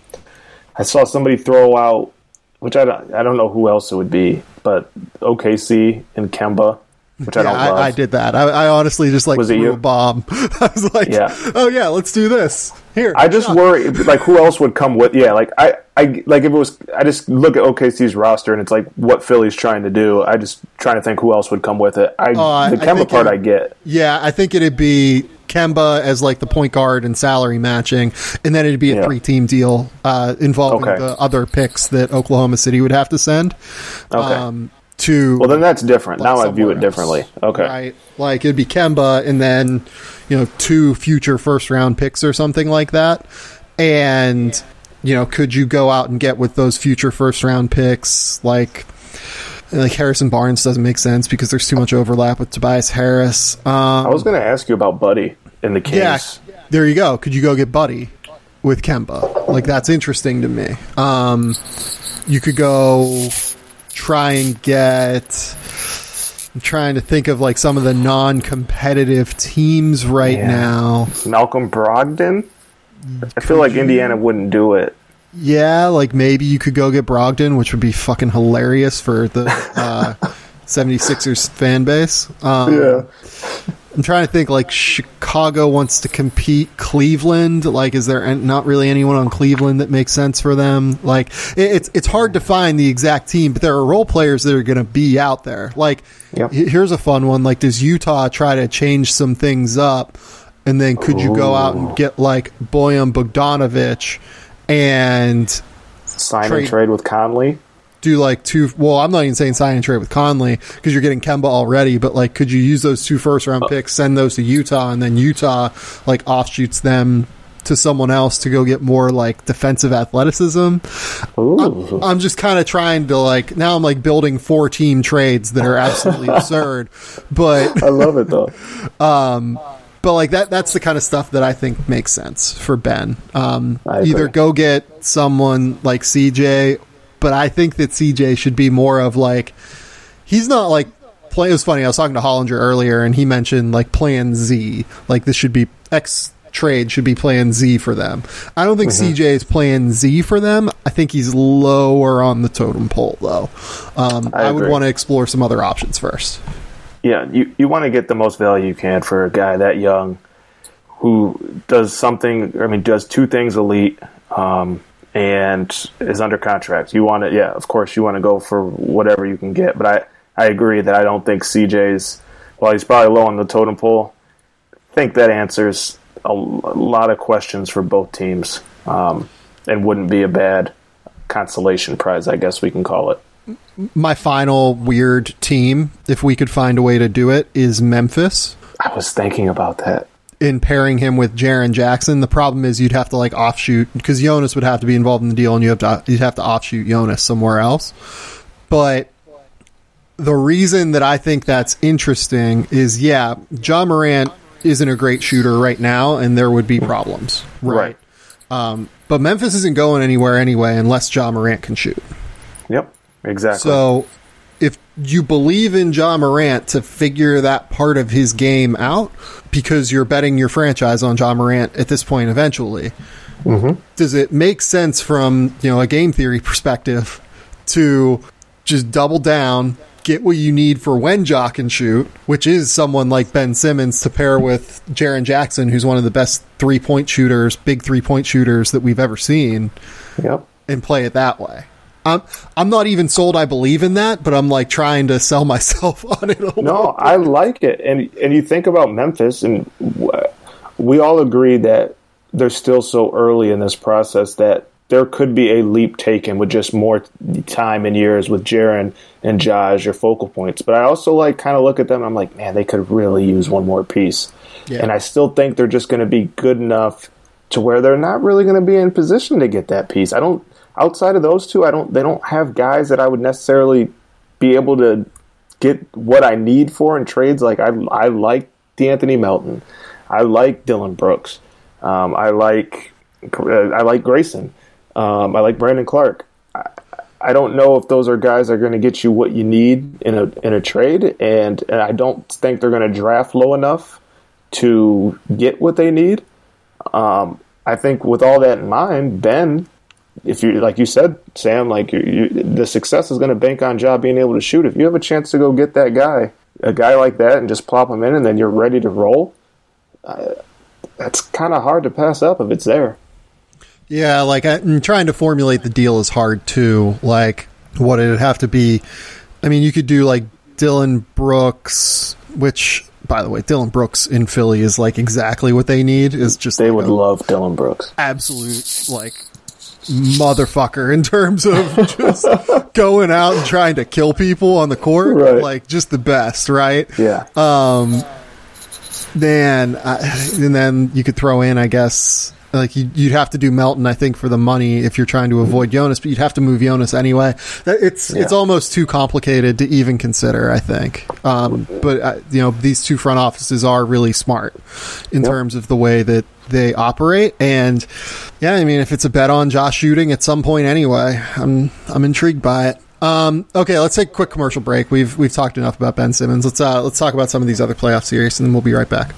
I saw somebody throw out, which I don't, I don't know who else it would be, but O K C and Kemba, which yeah, I don't love. I, I did that. I, I honestly just like was it threw you? a bomb. I was like, yeah. oh yeah, let's do this. Here, I just shot. worry, like, who else would come with? Yeah, like I, I, like if it was, I just look at O K C's roster and it's like what Philly's trying to do. I just trying to think who else would come with it. I uh, the Kemba part it, I get. Yeah, I think it'd be Kemba as like the point guard and salary matching, and then it'd be a yeah. three-team deal uh, involving okay. the other picks that Oklahoma City would have to send. Okay. Um, to well, then that's different. Like now I view it else. differently. Okay. Right. Like it'd be Kemba and then, you know, two future first round picks or something like that. And, you know, could you go out and get with those future first round picks like like Harrison Barnes doesn't make sense because there's too much overlap with Tobias Harris. Um, I was going to ask you about Buddy in the Kings. Yeah, there you go. Could you go get Buddy with Kemba? Like, that's interesting to me. Um, you could go try and get... I'm trying to think of, like, some of the non-competitive teams right yeah. now. Malcolm Brogdon? I feel like Indiana wouldn't do it. Yeah, like maybe you could go get Brogdon, which would be fucking hilarious for the uh, seventy-sixers fan base. Um, yeah. I'm trying to think, like, Chicago wants to compete. Cleveland, like, is there not really anyone on Cleveland that makes sense for them? Like, it's it's hard to find the exact team, but there are role players that are going to be out there. Like, yep. here's a fun one. Like, does Utah try to change some things up And then could you go out and get like Bojan Bogdanovic and sign trade, and trade with Conley? Do like two, well, I'm not even saying sign and trade with Conley because you're getting Kemba already, but like could you use those two first round picks, send those to Utah, and then Utah like offshoots them to someone else to go get more like defensive athleticism? I'm, I'm just kind of trying to like, now I'm like building four team trades that are absolutely absurd, but I love it though. Um, but like that, that's the kind of stuff that I think makes sense for Ben. Um, either go get someone like C J, but I think that C J should be more of like, he's not like play. It was funny. I was talking to Hollinger earlier and he mentioned like plan Z, like this should be X trade should be plan Z for them. I don't think mm-hmm. C J is plan Z for them. I think he's lower on the totem pole though. Um, I, I would want to explore some other options first. Yeah, you, you want to get the most value you can for a guy that young who does something, I mean, does two things elite um, and is under contract. You want to, yeah, of course, you want to go for whatever you can get. But I, I agree that I don't think C J's, while he's probably low on the totem pole, I think that answers a, a lot of questions for both teams um, and wouldn't be a bad consolation prize, I guess we can call it. My final weird team, if we could find a way to do it, is Memphis. I was thinking about that. In pairing him with Jaren Jackson. The problem is you'd have to like offshoot, because Jonas would have to be involved in the deal and you have to you'd have to offshoot Jonas somewhere else. But the reason that I think that's interesting is, yeah, Ja Morant isn't a great shooter right now and there would be problems. Right. right. Um, but Memphis isn't going anywhere anyway unless Ja Morant can shoot. Yep. Exactly. So if you believe in Ja Morant to figure that part of his game out, because you're betting your franchise on Ja Morant at this point eventually, mm-hmm. does it make sense from, you know, a game theory perspective to just double down, get what you need for when Ja can shoot, which is someone like Ben Simmons to pair with Jaren Jackson, who's one of the best three-point shooters, big three-point shooters that we've ever seen, yep. and play it that way? I'm I'm not even sold I believe in that, but I'm like trying to sell myself on it a little No, bit. I like it. And and you think about Memphis, and we all agree that they're still so early in this process that there could be a leap taken with just more time and years with Jaren and Ja as your focal points. But I also like kind of look at them and I'm like, man, they could really use one more piece. Yeah. And I still think they're just going to be good enough to where they're not really going to be in position to get that piece. I don't Outside of those two, I don't. They don't have guys that I would necessarily be able to get what I need for in trades. Like I, I like DeAnthony Melton, I like Dillon Brooks, um, I like, I like Grayson, um, I like Brandon Clark. I, I don't know if those are guys that are going to get you what you need in a in a trade, and, and I don't think they're going to draft low enough to get what they need. Um, I think with all that in mind, Ben. If you, like you said, Sam, like you, you, the success is going to bank on Ja being able to shoot. If you have a chance to go get that guy, a guy like that, and just plop him in, and then you're ready to roll, uh, that's kind of hard to pass up if it's there. Yeah, like I'm trying to formulate the deal is hard too. Like, what it'd have to be. I mean, you could do like Dillon Brooks, which, by the way, Dillon Brooks in Philly is like exactly what they need. Is just they like would love Dillon Brooks. Absolute like. Motherfucker in terms of just going out and trying to kill people on the court, right. Like just the best, right? Yeah. Um. Then, uh, and then you could throw in, I guess, like you'd, you'd have to do Melton, I think, for the money if you're trying to avoid Jonas, but you'd have to move Jonas anyway. It's yeah. it's almost too complicated to even consider, I think. Um. But uh, you know, these two front offices are really smart in yep. terms of the way that they operate, and yeah, I mean, if it's a bet on Josh shooting at some point anyway, I'm I'm intrigued by it. Um, okay, let's take a quick commercial break. We've we've talked enough about Ben Simmons. Let's uh, let's talk about some of these other playoff series, and then we'll be right back.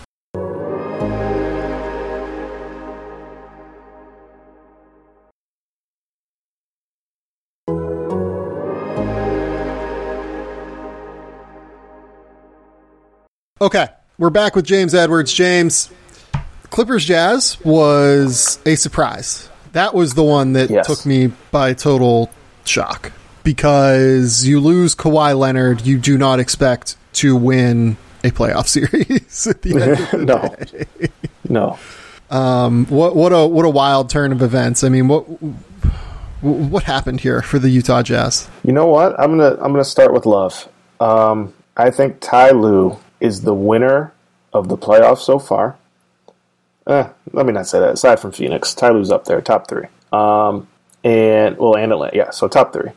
Okay, we're back with James Edwards. James, Clippers Jazz was a surprise. That was the one that yes. took me by total shock, because you lose Kawhi Leonard, you do not expect to win a playoff series at the end of the no. day. No. Um, what what a what a wild turn of events. I mean, what what happened here for the Utah Jazz? You know what? I'm gonna I'm gonna start with Love. Um, I think Ty Lue is the winner of the playoffs so far. Eh, let me not say that. Aside from Phoenix, Ty Lue's up there, top three. Um, and well, and Atlanta, yeah, so top three.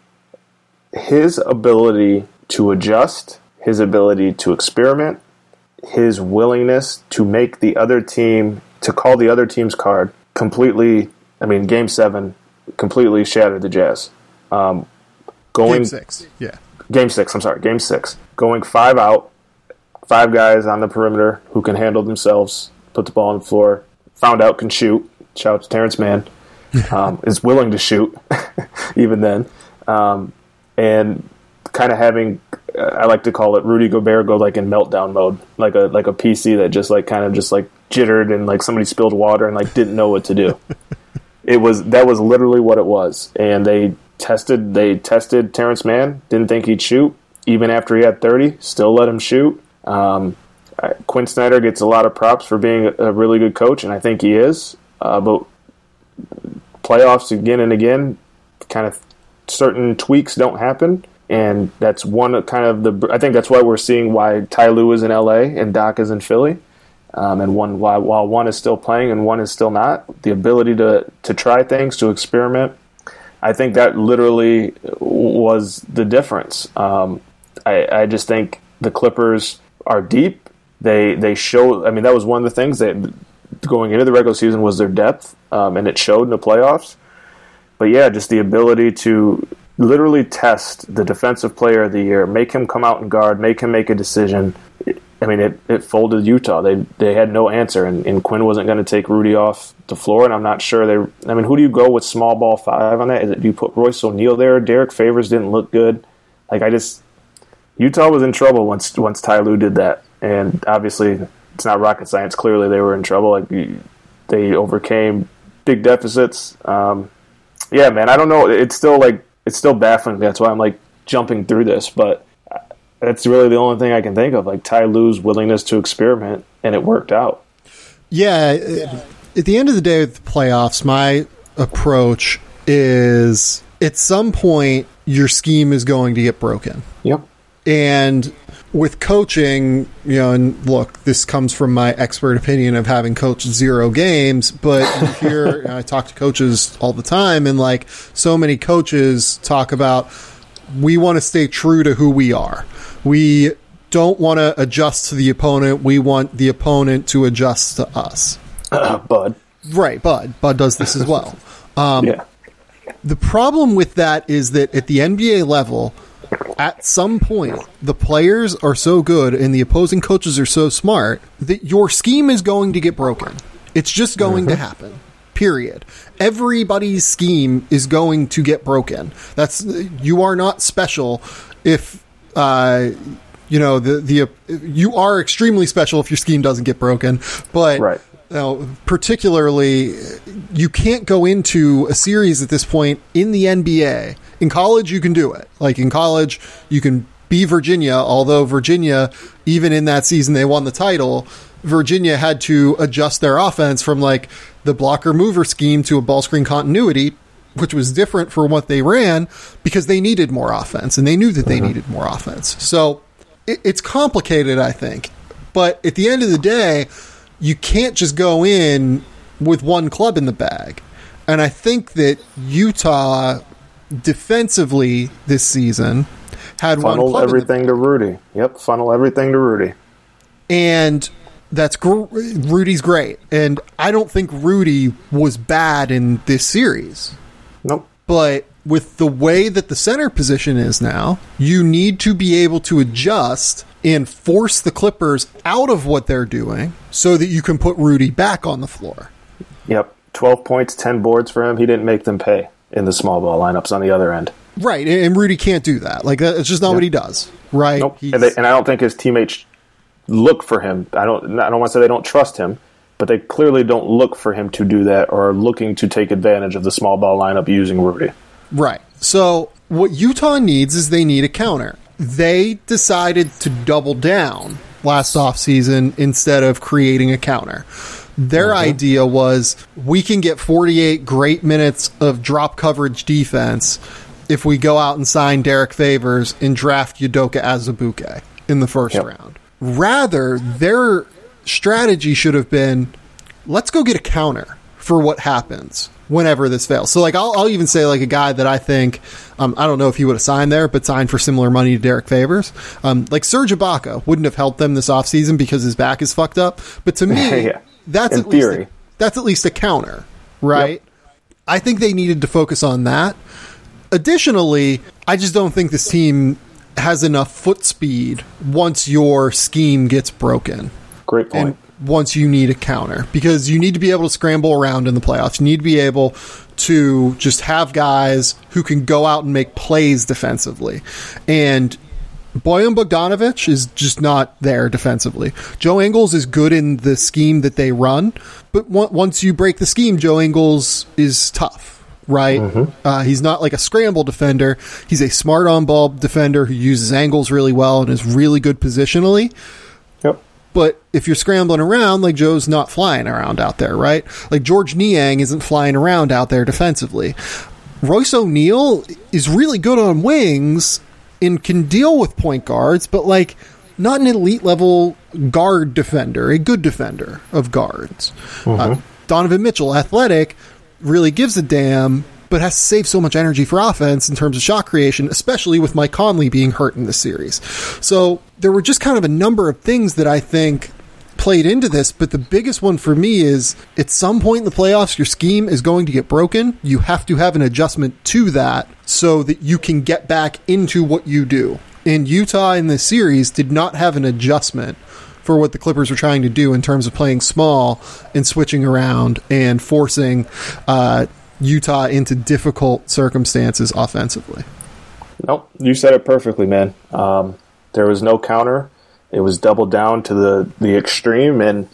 His ability to adjust, his ability to experiment, his willingness to make the other team, to call the other team's card, completely, I mean, game seven, completely shattered the Jazz. Um, going Game six, yeah. Game six, I'm sorry, game six. Going five out, five guys on the perimeter who can handle themselves, put the ball on the floor, found out can shoot, shout out to Terrence Mann, um, is willing to shoot, even then. Um, and kind of having, uh, I like to call it Rudy Gobert go like in meltdown mode, like a like a P C that just like kind of just like jittered and like somebody spilled water and like didn't know what to do. It was that was literally what it was, and they tested they tested Terrence Mann. Didn't think he'd shoot even after he had thirty. Still let him shoot. Um, Quinn Snyder gets a lot of props for being a really good coach, and I think he is. Uh, but playoffs again and again, kind of certain tweaks don't happen. And that's one of kind of the. I think that's why we're seeing why Ty Lue is in L A and Doc is in Philly, um, and one while while one is still playing and one is still not. The ability to to try things, to experiment, I think that literally was the difference. Um, I, I just think the Clippers are deep. They they show. I mean, that was one of the things that going into the regular season was their depth, um, and it showed in the playoffs. But yeah, just the ability to literally test the defensive player of the year, make him come out and guard, make him make a decision. I mean, it, it folded Utah. They they had no answer, and, and Quinn wasn't going to take Rudy off the floor, and I'm not sure they. I mean, who do you go with small ball five on that? Is it, do you put Royce O'Neal there? Derek Favors didn't look good. Like I just, Utah was in trouble once once Ty Lue did that, and obviously it's not rocket science. Clearly, they were in trouble. Like they overcame big deficits. Um, yeah, man, I don't know. It's still like. It's still baffling. That's why I'm like jumping through this, but that's really the only thing I can think of. Like Ty Lue's willingness to experiment, and it worked out. Yeah, at the end of the day with the playoffs, my approach is at some point your scheme is going to get broken. Yep. And with coaching, you know, and look, this comes from my expert opinion of having coached zero games, but you hear, you know, I talk to coaches all the time, and like so many coaches talk about, we want to stay true to who we are. We don't want to adjust to the opponent. We want the opponent to adjust to us. Uh, Bud. Right, Bud. Bud does this as well. Um, yeah. The problem with that is that at the N B A level, at some point, the players are so good and the opposing coaches are so smart that your scheme is going to get broken. It's just going mm-hmm. to happen. Period. Everybody's scheme is going to get broken. That's you are not special if uh, you know the the you are extremely special if your scheme doesn't get broken. But right. you know, particularly, you can't go into a series at this point in the N B A. In college, you can do it. Like in college, you can be Virginia, although Virginia, even in that season they won the title, Virginia had to adjust their offense from like the blocker mover scheme to a ball screen continuity, which was different for what they ran because they needed more offense and they knew that they mm-hmm. needed more offense. So it, it's complicated, I think. But at the end of the day, you can't just go in with one club in the bag. And I think that Utah defensively this season had funnel one club everything to Rudy. Yep, funnel everything to Rudy. And that's gr- Rudy's great. And I don't think Rudy was bad in this series. Nope. But with the way that the center position is now, you need to be able to adjust and force the Clippers out of what they're doing so that you can put Rudy back on the floor. Yep. twelve points, ten boards for him. He didn't make them pay in the small ball lineups on the other end. Right, and Rudy can't do that. Like, it's just not yeah. what he does, right? Nope. And, they, and I don't think his teammates look for him. I don't I don't want to say they don't trust him, but they clearly don't look for him to do that or are looking to take advantage of the small ball lineup using Rudy. Right. So what Utah needs is they need a counter. They decided to double down last offseason instead of creating a counter. Their mm-hmm. idea was we can get forty-eight great minutes of drop coverage defense if we go out and sign Derek Favors and draft Udoka Azubuike in the first yep. round. Rather, their strategy should have been, let's go get a counter for what happens whenever this fails. So, like, I'll, I'll even say, like, a guy that I think, um, I don't know if he would have signed there, but signed for similar money to Derek Favors. Um, like, Serge Ibaka wouldn't have helped them this offseason because his back is fucked up. But to me, yeah. that's, in at theory. least a, that's at least a counter, right? Yep. I think they needed to focus on that. Additionally, I just don't think this team has enough foot speed once your scheme gets broken. Great point. And once you need a counter, because you need to be able to scramble around in the playoffs. You need to be able to just have guys who can go out and make plays defensively. And Bojan Bogdanovic is just not there defensively. Joe Ingles is good in the scheme that they run, but once you break the scheme, Joe Ingles is tough. Right? Mm-hmm. Uh, he's not like a scramble defender. He's a smart on-ball defender who uses angles really well and is really good positionally. Yep. But if you're scrambling around, like Joe's not flying around out there, right? Like George Niang isn't flying around out there defensively. Royce O'Neal is really good on wings and can deal with point guards, but like not an elite level guard defender, a good defender of guards. Mm-hmm. Uh, Donovan Mitchell, athletic, really gives a damn, but has to save so much energy for offense in terms of shot creation, especially with Mike Conley being hurt in this series. So there were just kind of a number of things that I think played into this, but the biggest one for me is at some point in the playoffs, your scheme is going to get broken. You have to have an adjustment to that so that you can get back into what you do. And Utah in this series did not have an adjustment for what the Clippers were trying to do in terms of playing small and switching around and forcing uh, Utah into difficult circumstances offensively. Nope, you said it perfectly, man. Um, there was no counter. It was doubled down to the, the extreme. And,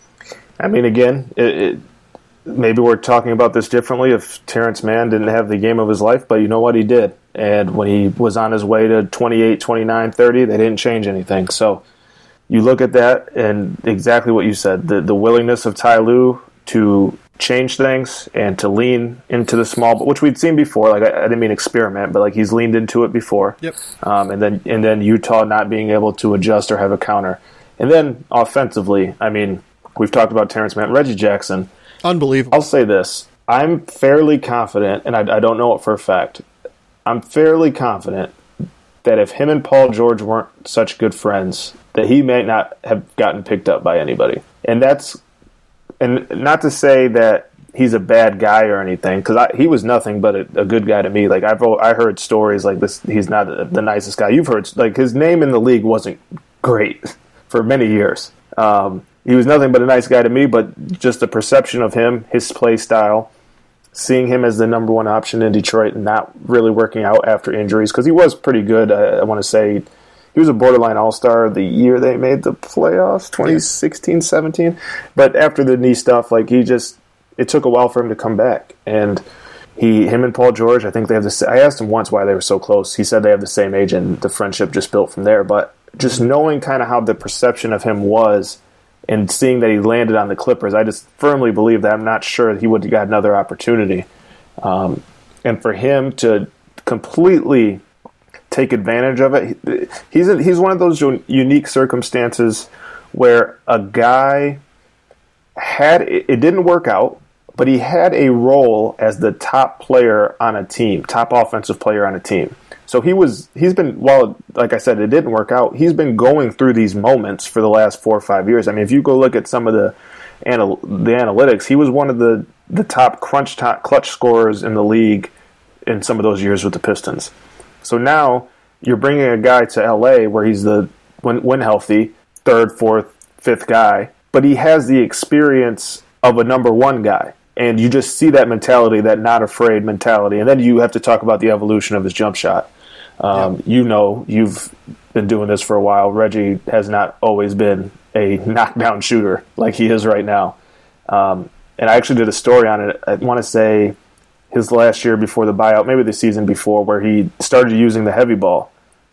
I mean, again, it, it, maybe we're talking about this differently if Terrence Mann didn't have the game of his life, but you know what? He did. And when he was on his way to twenty-eight, twenty-nine, thirty, they didn't change anything. So, you look at that and exactly what you said, the the willingness of Ty Lue to change things and to lean into the small, which we'd seen before. Like I, I didn't mean experiment, but like he's leaned into it before. Yep. Um, and then and then Utah not being able to adjust or have a counter. And then offensively, I mean, we've talked about Terrence Mann, Reggie Jackson. Unbelievable. I'll say this. I'm fairly confident, and I, I don't know it for a fact, I'm fairly confident that if him and Paul George weren't such good friends, that he may not have gotten picked up by anybody. And that's, and not to say that he's a bad guy or anything, because he was nothing but a, a good guy to me. Like I've I heard stories like this. He's not the nicest guy. You've heard like his name in the league wasn't great for many years. Um, he was nothing but a nice guy to me, but just the perception of him, his play style, seeing him as the number one option in Detroit and not really working out after injuries, because he was pretty good. I, I want to say he was a borderline all-star the year they made the playoffs, twenty sixteen seventeen. But after the knee stuff, like he just, it took a while for him to come back. And he, him and Paul George, I think they have the I asked him once why they were so close. He said they have the same age and the friendship just built from there. But just knowing kind of how the perception of him was and seeing that he landed on the Clippers, I just firmly believe that. I'm not sure he would have got another opportunity. Um, and for him to completely take advantage of it, he's a, he's one of those unique circumstances where a guy had, it didn't work out, but he had a role as the top player on a team, top offensive player on a team. So he was, he's been, well, like I said, it didn't work out. He's been going through these moments for the last four or five years. I mean, if you go look at some of the anal- the analytics, he was one of the, the top crunch top clutch scorers in the league in some of those years with the Pistons. So now you're bringing a guy to L A where he's the, when, when healthy, third, fourth, fifth guy, but he has the experience of a number one guy. And you just see that mentality, that not afraid mentality. And then you have to talk about the evolution of his jump shot. Um, yep. You know, you've been doing this for a while. Reggie has not always been a knockdown shooter like he is right now. Um, and I actually did a story on it. I want to say his last year before the buyout, maybe the season before, where he started using the heavy ball.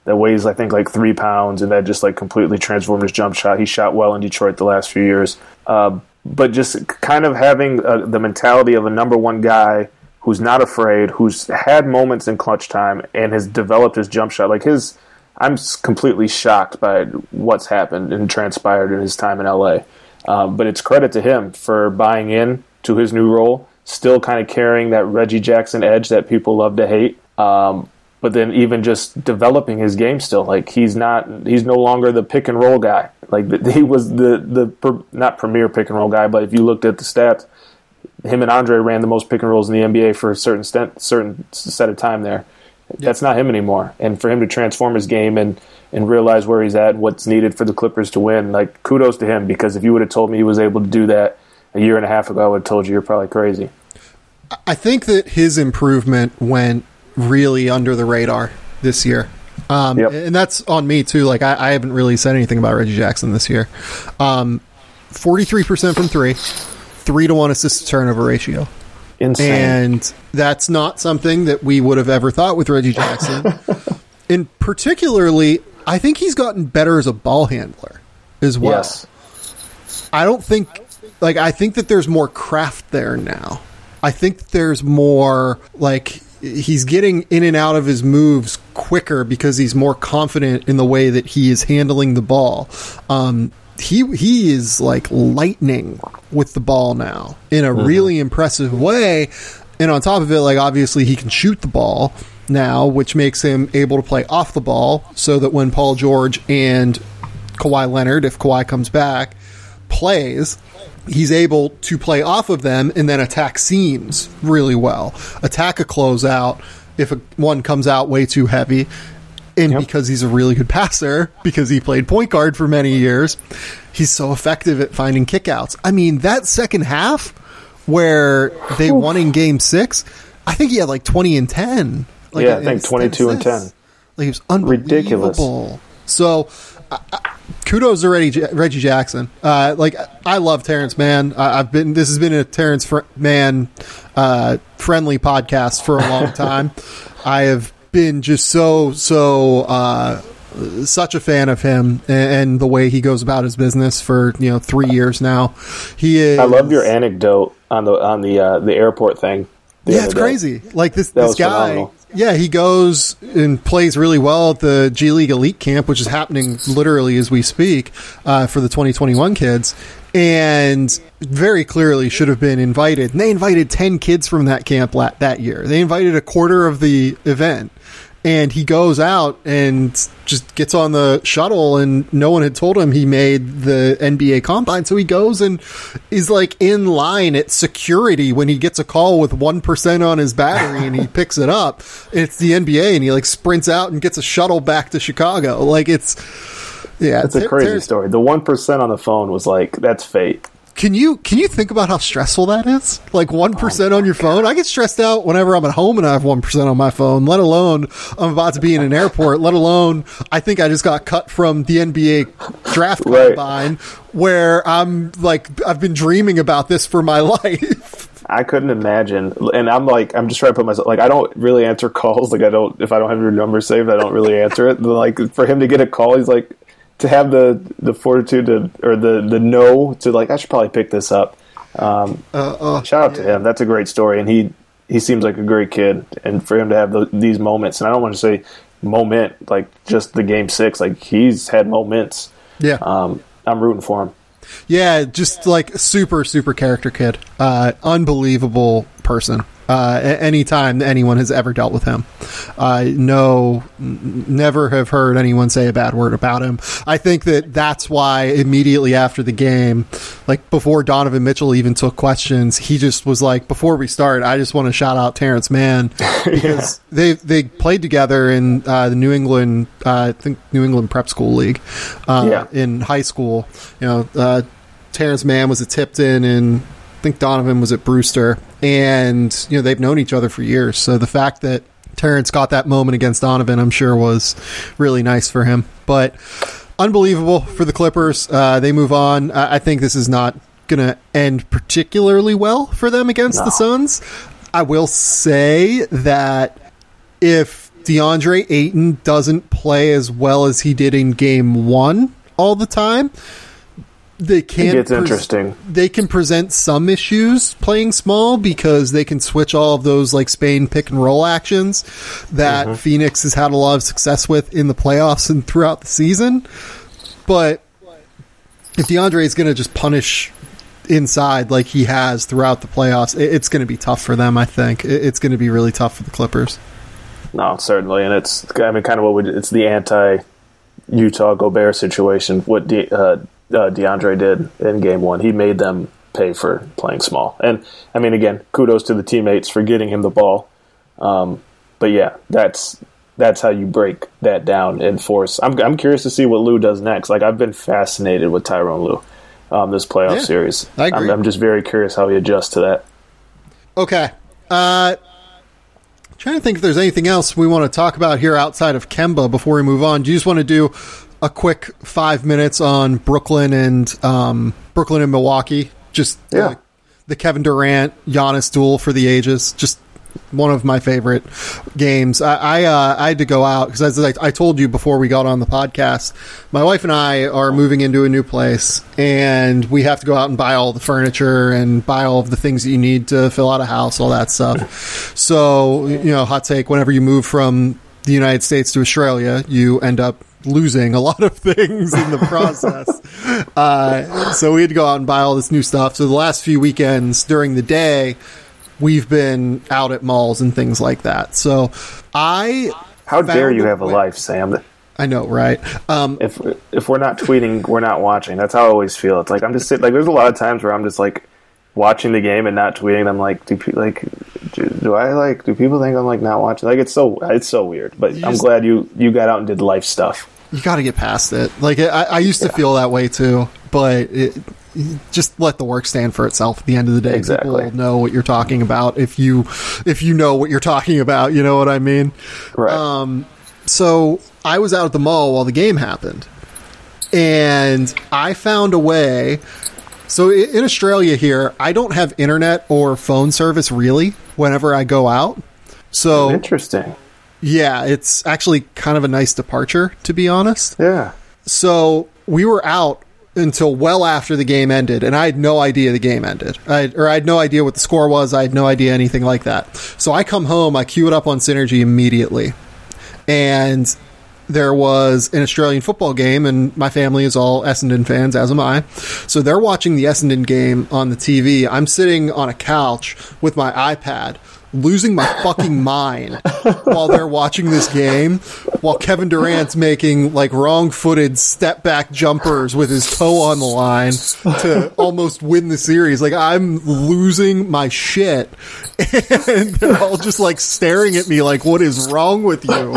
that weighs, I think, like three pounds, and that just like completely transformed his jump shot. He shot well in Detroit the last few years. Uh, but just kind of having uh, the mentality of a number one guy who's not afraid, who's had moments in clutch time, and has developed his jump shot. Like his, I'm s- completely shocked by what's happened and transpired in his time in L A. Um, but it's credit to him for buying in to his new role, still kind of carrying that Reggie Jackson edge that people love to hate. Um, but then even just developing his game still. Like he's not, he's no longer the pick and roll guy. Like the, he was the, the, not premier pick and roll guy, but if you looked at the stats, him and Andre ran the most pick and rolls in the N B A for a certain stent, certain set of time there. Yep. That's not him anymore. And for him to transform his game and, and realize where he's at and what's needed for the Clippers to win, like kudos to him, because if you would have told me he was able to do that a year and a half ago, I would have told you you're probably crazy. I think that his improvement went really under the radar this year. Um, yep. And that's on me too. Like I, I haven't really said anything about Reggie Jackson this year. Um, forty-three percent from three, three to one assist to turnover ratio. Insane. And that's not something that we would have ever thought with Reggie Jackson. And particularly, I think he's gotten better as a ball handler as well. Yes. I don't think, like, I think that there's more craft there now. I think there's more, like, he's getting in and out of his moves quicker because he's more confident in the way that he is handling the ball. Um, he he is like lightning with the ball now in a mm-hmm. really impressive way. And on top of it, like, obviously he can shoot the ball now, which makes him able to play off the ball, so that when Paul George and Kawhi Leonard, if Kawhi comes back, plays, he's able to play off of them and then attack seams really well. Attack a closeout if a, one comes out way too heavy. And yep. because he's a really good passer, because he played point guard for many years, he's so effective at finding kickouts. I mean, that second half where they Oof. won in game six, I think he had like twenty and ten. Like, yeah, I think twenty-two and ten. Like, it was unbelievable. Ridiculous. So, uh, kudos to Reggie, Reggie Jackson. Uh, like, I love Terrence Mann. Uh, I've been. This has been a Terrence fr- Mann uh, friendly podcast for a long time. I have been just so so uh, such a fan of him and, and the way he goes about his business for you know three years now. He is. I love your anecdote on the on the uh, the airport thing. Yeah, it's crazy. Like this that this guy. Phenomenal. Yeah, he goes and plays really well at the G League Elite Camp, which is happening literally as we speak uh, for the twenty twenty-one kids, and very clearly should have been invited. And they invited ten kids from that camp la- that year. They invited a quarter of the event. And he goes out and just gets on the shuttle, and no one had told him he made the N B A Combine. So he goes and is like in line at security when he gets a call with one percent on his battery, and he picks it up. It's the N B A, and he like sprints out and gets a shuttle back to Chicago. Like it's, yeah, it's a crazy ter- story. The one percent on the phone was like, that's fate. Can you can you think about how stressful that is? Like one percent oh on your phone? I get stressed out whenever I'm at home and I have one percent on my phone, let alone I'm about to be in an airport, let alone I think I just got cut from the N B A draft right. combine where I'm like, I've been dreaming about this for my life. I couldn't imagine. And I'm like, I'm just trying to put myself, like, I don't really answer calls. Like, I don't, if I don't have your number saved, I don't really answer it. But like, for him to get a call, he's like, to have the, the fortitude to, or the, the no to like, I should probably pick this up. Um, uh, uh, shout out yeah. to him. That's a great story. And he, he seems like a great kid. And for him to have the, these moments, and I don't want to say moment, like just the game six, like he's had moments. Yeah. Um, I'm rooting for him. Yeah. Just like super, super character kid. Uh, unbelievable person. Uh, anytime anyone has ever dealt with him. Uh, no, n- never have heard anyone say a bad word about him. I think that that's why immediately after the game, like before Donovan Mitchell even took questions, he just was like, before we start, I just want to shout out Terrence Mann because yeah. they they played together in uh, the New England, uh, I think New England Prep School League uh, yeah. in high school. You know, uh, Terrence Mann was at Tipton and I think Donovan was at Brewster, and you know they've known each other for years. So the fact that Terrence got that moment against Donovan, I'm sure, was really nice for him. But unbelievable for the Clippers. Uh, they move on. I think this is not going to end particularly well for them against no. the Suns. I will say that if DeAndre Ayton doesn't play as well as he did in game one all the time, they can it's pres- interesting. They can present some issues playing small because they can switch all of those like Spain pick and roll actions that mm-hmm. Phoenix has had a lot of success with in the playoffs and throughout the season. But if DeAndre is going to just punish inside like he has throughout the playoffs, it's going to be tough for them. I think it's going to be really tough for the Clippers. No, certainly, and it's I mean kind of what we it's the anti Utah Gobert situation. What De, uh, uh, DeAndre did in game one, he made them pay for playing small. And I mean, again, kudos to the teammates for getting him the ball. Um, but yeah, that's that's how you break that down and force. I'm I'm curious to see what Lou does next. Like I've been fascinated with Tyronn Lue um, this playoff yeah, series. I agree. I'm, I'm just very curious how he adjusts to that. Okay. Uh, trying to think if there's anything else we want to talk about here outside of Kemba before we move on. Do you just want to do a quick five minutes on Brooklyn and um, Brooklyn and Milwaukee? Just yeah. the, the Kevin Durant Giannis duel for the ages. Just one of my favorite games. I I, uh, I had to go out because, as I, I told you before we got on the podcast, my wife and I are moving into a new place, and we have to go out and buy all the furniture and buy all of the things that you need to fill out a house, all that stuff. So, you know, hot take, whenever you move from the United States to Australia, you end up losing a lot of things in the process. uh, so we had to go out and buy all this new stuff. So the last few weekends during the day, we've been out at malls and things like that. So I... How dare you have a way- life, Sam? I know, right? Um, if if we're not tweeting, we're not watching. That's how I always feel. It's like I'm just sitting, like there's a lot of times where I'm just like watching the game and not tweeting. I'm like, do pe- like do, do I like do people think I'm like not watching? Like it's so it's so weird. But I'm just, glad you you got out and did life stuff. You got to get past it. Like I, I used to yeah. feel that way too, but it, just let the work stand for itself. At the end of the day, exactly. People know what you're talking about if you if you know what you're talking about. You know what I mean? Right. Um, so I was out at the mall while the game happened, and I found a way. So in Australia here, I don't have internet or phone service really whenever I go out. So interesting. Yeah, it's actually kind of a nice departure, to be honest. Yeah. So we were out until well after the game ended, and I had no idea the game ended. I, or I had no idea what the score was. I had no idea anything like that. So I come home, I queue it up on Synergy immediately. And there was an Australian football game, and my family is all Essendon fans, as am I. So they're watching the Essendon game on the T V. I'm sitting on a couch with my iPad, losing my fucking mind while they're watching this game, while Kevin Durant's making like wrong-footed step-back jumpers with his toe on the line to almost win the series. Like, I'm losing my shit, and they're all just like staring at me like, what is wrong with you?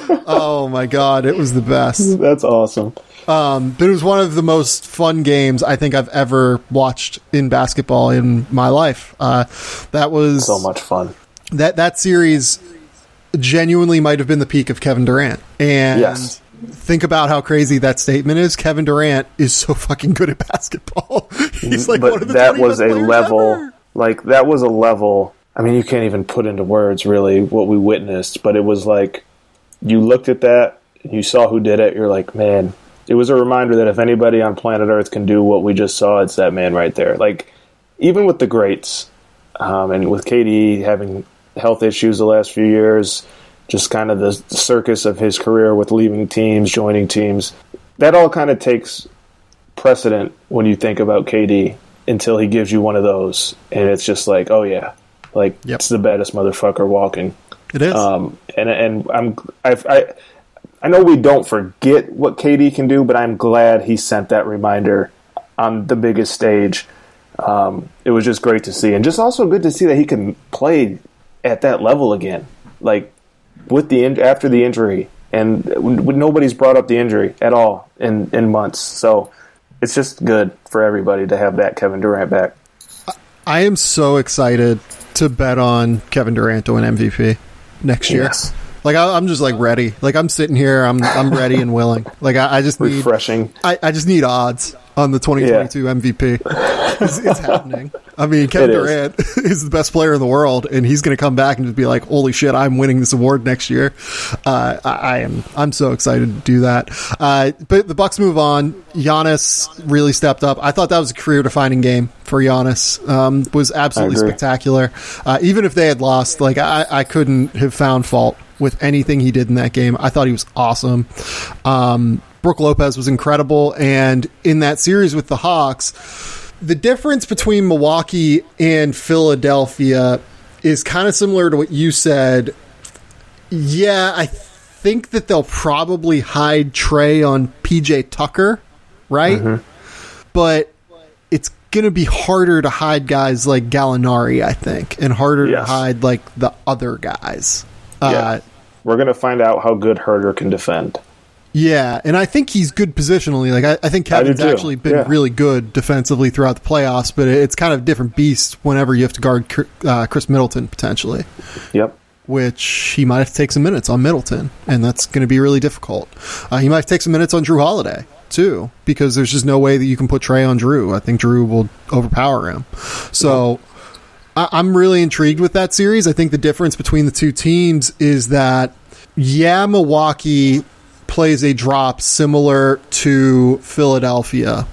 Oh my god, it was the best. That's awesome. Um, but it was one of the most fun games I think I've ever watched in basketball in my life. Uh, that was so much fun. That that series genuinely might have been the peak of Kevin Durant. And yes. Think about how crazy that statement is. Kevin Durant is so fucking good at basketball. He's like but one of the that was a level ever. like that was a level. I mean, you can't even put into words really what we witnessed, but it was like you looked at that, you saw who did it, you're like, man, it was a reminder that if anybody on planet Earth can do what we just saw, it's that man right there. Like, even with the greats, um, and with K D having health issues the last few years, just kind of the circus of his career with leaving teams, joining teams, that all kind of takes precedent when you think about K D until he gives you one of those, and it's just like, oh yeah, like yep. It's the baddest motherfucker walking. It is. Um, and and I'm I've, I I know we don't forget what K D can do, but I'm glad he sent that reminder on the biggest stage. Um, it was just great to see, and just also good to see that he can play at that level again, like with the in- after the injury, and when nobody's brought up the injury at all in, in months. So it's just good for everybody to have that Kevin Durant back. I am so excited to bet on Kevin Durant to win M V P next year. Yes. Like I, I'm just like ready. Like I'm sitting here, I'm I'm ready and willing. Like I, I just need refreshing. I, I just need odds. on the twenty twenty-two yeah. M V P. It's, it's happening. I mean, Kevin Durant is. is the best player in the world, and he's going to come back and just be like, "Holy shit, I'm winning this award next year." Uh, I, I am. I'm so excited to do that. Uh, but the Bucks move on. Giannis really stepped up. I thought that was a career-defining game for Giannis. Um, was absolutely spectacular. Uh, even if they had lost, like I, I couldn't have found fault with anything he did in that game. I thought he was awesome. Um, Brook Lopez was incredible, and in that series with the Hawks, the difference between Milwaukee and Philadelphia is kind of similar to what you said. Yeah, I think that they'll probably hide Trae on P J Tucker, right? Mm-hmm. But it's going to be harder to hide guys like Gallinari, I think, and harder yes. to hide like the other guys. Yeah. Uh, We're going to find out how good Herter can defend. Yeah, and I think he's good positionally. Like I, I think Kevin's I actually been yeah. really good defensively throughout the playoffs, but it's kind of a different beast whenever you have to guard uh, Chris Middleton potentially. Yep. Which he might have to take some minutes on Middleton, and that's going to be really difficult. Uh, he might have to take some minutes on Drew Holiday too, because there's just no way that you can put Trae on Drew. I think Drew will overpower him. So I, I'm really intrigued with that series. I think the difference between the two teams is that, yeah, Milwaukee plays a drop similar to Philadelphia,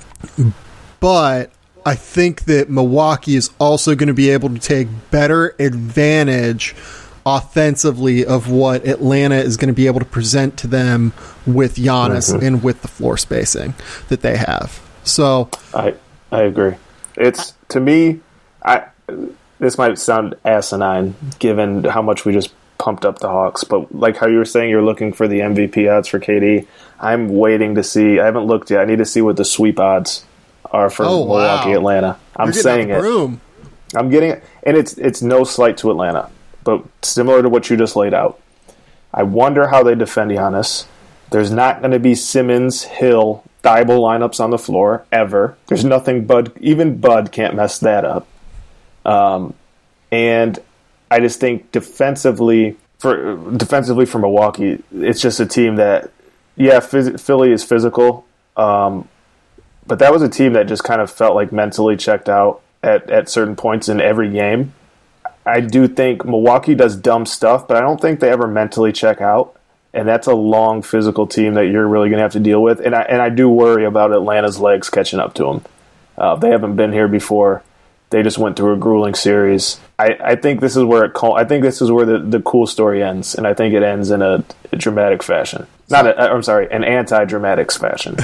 but I think that Milwaukee is also going to be able to take better advantage offensively of what Atlanta is going to be able to present to them with Giannis mm-hmm. and with the floor spacing that they have. So I I agree. It's to me, I this might sound asinine given how much we just pumped up the Hawks, but like how you were saying, you're looking for the M V P odds for K D. I'm waiting to see. I haven't looked yet. I need to see what the sweep odds are for oh, Milwaukee, wow. Atlanta. I'm You're saying it. Room. I'm getting it, and it's it's no slight to Atlanta, but similar to what you just laid out. I wonder how they defend Giannis. There's not going to be Simmons, Hill, Thibault lineups on the floor ever. There's nothing. Bud, even Bud can't mess that up. Um, and I just think defensively for defensively for Milwaukee, it's just a team that, yeah, phys- Philly is physical, um, but that was a team that just kind of felt like mentally checked out at, at certain points in every game. I do think Milwaukee does dumb stuff, but I don't think they ever mentally check out, and that's a long physical team that you're really going to have to deal with. And I and I do worry about Atlanta's legs catching up to them. Uh, they haven't been here before. They just went through a grueling series. I, I think this is where it. I think this is where the, the cool story ends, and I think it ends in a, a dramatic fashion. Not, a, I'm sorry, an anti-dramatic fashion.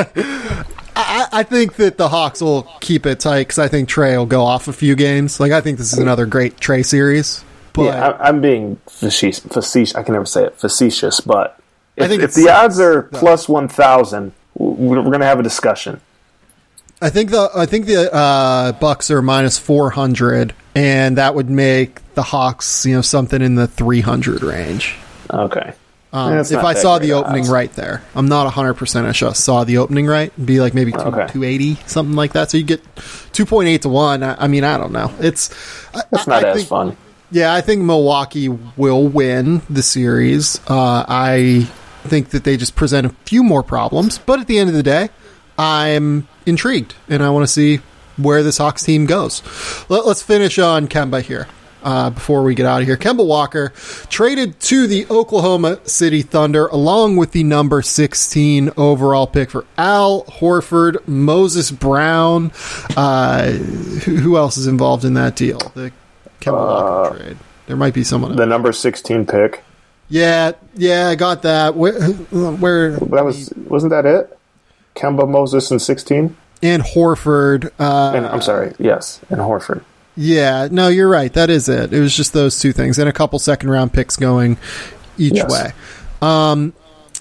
I, I think that the Hawks will keep it tight because I think Trae will go off a few games. Like I think this is another great Trae series. But yeah, I, I'm being facetious, facetious. I can never say it. Facetious, but if, I think if the odds are plus one thousand, we're going to have a discussion. I think the I think the uh, Bucks are minus four hundred, and that would make the Hawks, you know, something in the three hundred range. Okay. Um, if I saw the opening odds. right there, I'm not one hundred percent I just saw the opening right. It'd be like maybe two, okay. two eighty, something like that. So you get two point eight to one. I, I mean, I don't know. It's It's I, not I as think, fun. Yeah, I think Milwaukee will win the series. Uh, I think that they just present a few more problems, but at the end of the day, I'm intrigued, and I want to see where this Hawks team goes. Let, let's finish on Kemba here uh, before we get out of here. Kemba Walker traded to the Oklahoma City Thunder along with the number sixteen overall pick for Al Horford, Moses Brown. Uh, who, who else is involved in that deal? The Kemba Walker uh, trade. There might be someone else. The number sixteen pick. Yeah, yeah, I got that. Where, where that was wasn't that it? Kemba, Moses, and sixteen? And Horford. Uh, and, I'm sorry, yes, and Horford. Yeah, no, you're right. That is it. It was just those two things. And a couple second-round picks going each yes. way. Um,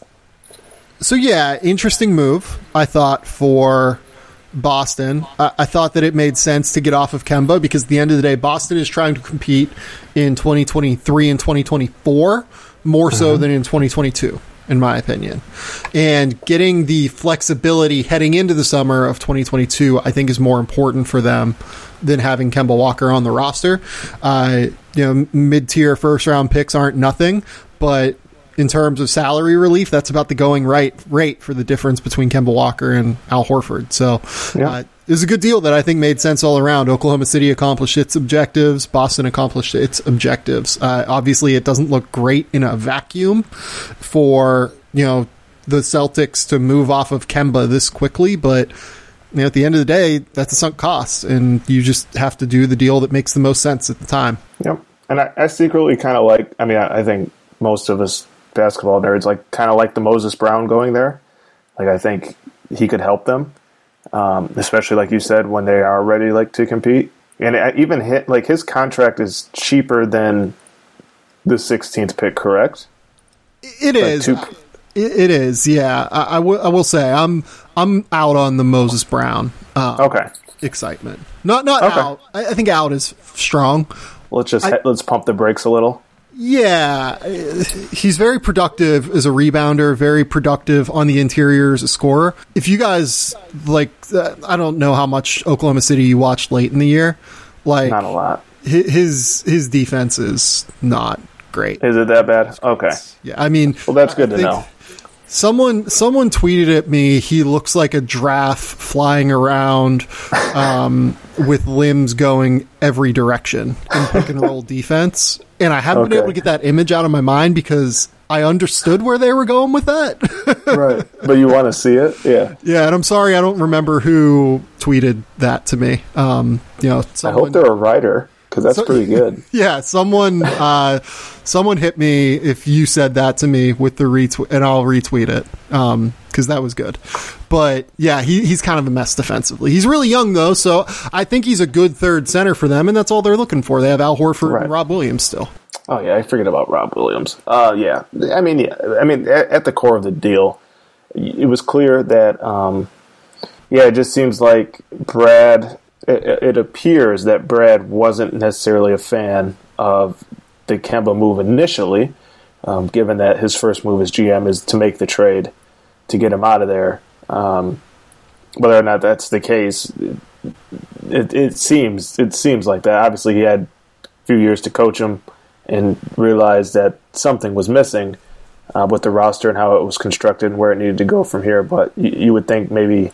so, yeah, interesting move, I thought, for Boston. I, I thought that it made sense to get off of Kemba because at the end of the day, Boston is trying to compete in twenty twenty-three and twenty twenty-four more so mm-hmm. than in twenty twenty-two. In my opinion. And getting the flexibility heading into the summer of twenty twenty-two, I think is more important for them than having Kemba Walker on the roster. Uh, you know, mid-tier first-round picks aren't nothing, but in terms of salary relief, that's about the going right rate for the difference between Kemba Walker and Al Horford. So yeah. uh, it was a good deal that I think made sense all around. Oklahoma City accomplished its objectives. Boston accomplished its objectives. Uh, obviously, it doesn't look great in a vacuum for, you know, the Celtics to move off of Kemba this quickly, but you know, at the end of the day, that's a sunk cost, and you just have to do the deal that makes the most sense at the time. Yep. And I, I secretly kind of like, I mean, I, I think most of us basketball nerds like kind of like the Moses Brown going there. Like, I think he could help them. Um, especially like you said, when they are ready, like to compete, and it, even hit like his contract is cheaper than the sixteenth pick, correct? It like is. Two... It, it is. Yeah, I, I, w- I will say I'm I'm out on the Moses Brown. Um, okay. Excitement. Not not okay. out. I, I think out is strong. Let's just I, let's pump the brakes a little. Yeah, he's very productive as a rebounder, very productive on the interior as a scorer. If you guys, like, I don't know how much Oklahoma City you watched late in the year. Like, not a lot. His his defense is not great. Is it that bad? Okay. Yeah, I mean... Well, that's good I to know. Someone someone tweeted at me, he looks like a giraffe flying around um, with limbs going every direction in pick and roll defense. And I haven't okay. been able to get that image out of my mind because I understood where they were going with that. Right. But you want to see it? Yeah. Yeah, and I'm sorry I don't remember who tweeted that to me. Um, you know, someone, I hope they're a writer. Because that's so, pretty good. Yeah, someone uh, someone hit me if you said that to me with the retweet, and I'll retweet it because um, that was good. But yeah, he, he's kind of a mess defensively. He's really young though, so I think he's a good third center for them, and that's all they're looking for. They have Al Horford right. and Rob Williams still. Oh yeah, I forget about Rob Williams. Uh, yeah, I mean, yeah, I mean, at, at the core of the deal, it was clear that, um, yeah, it just seems like Brad. It, it appears that Brad wasn't necessarily a fan of the Kemba move initially, um, given that his first move as G M is to make the trade to get him out of there. Um, whether or not that's the case, it, it seems it seems like that. Obviously, he had a few years to coach him and realized that something was missing uh, with the roster and how it was constructed and where it needed to go from here. But you, you would think maybe.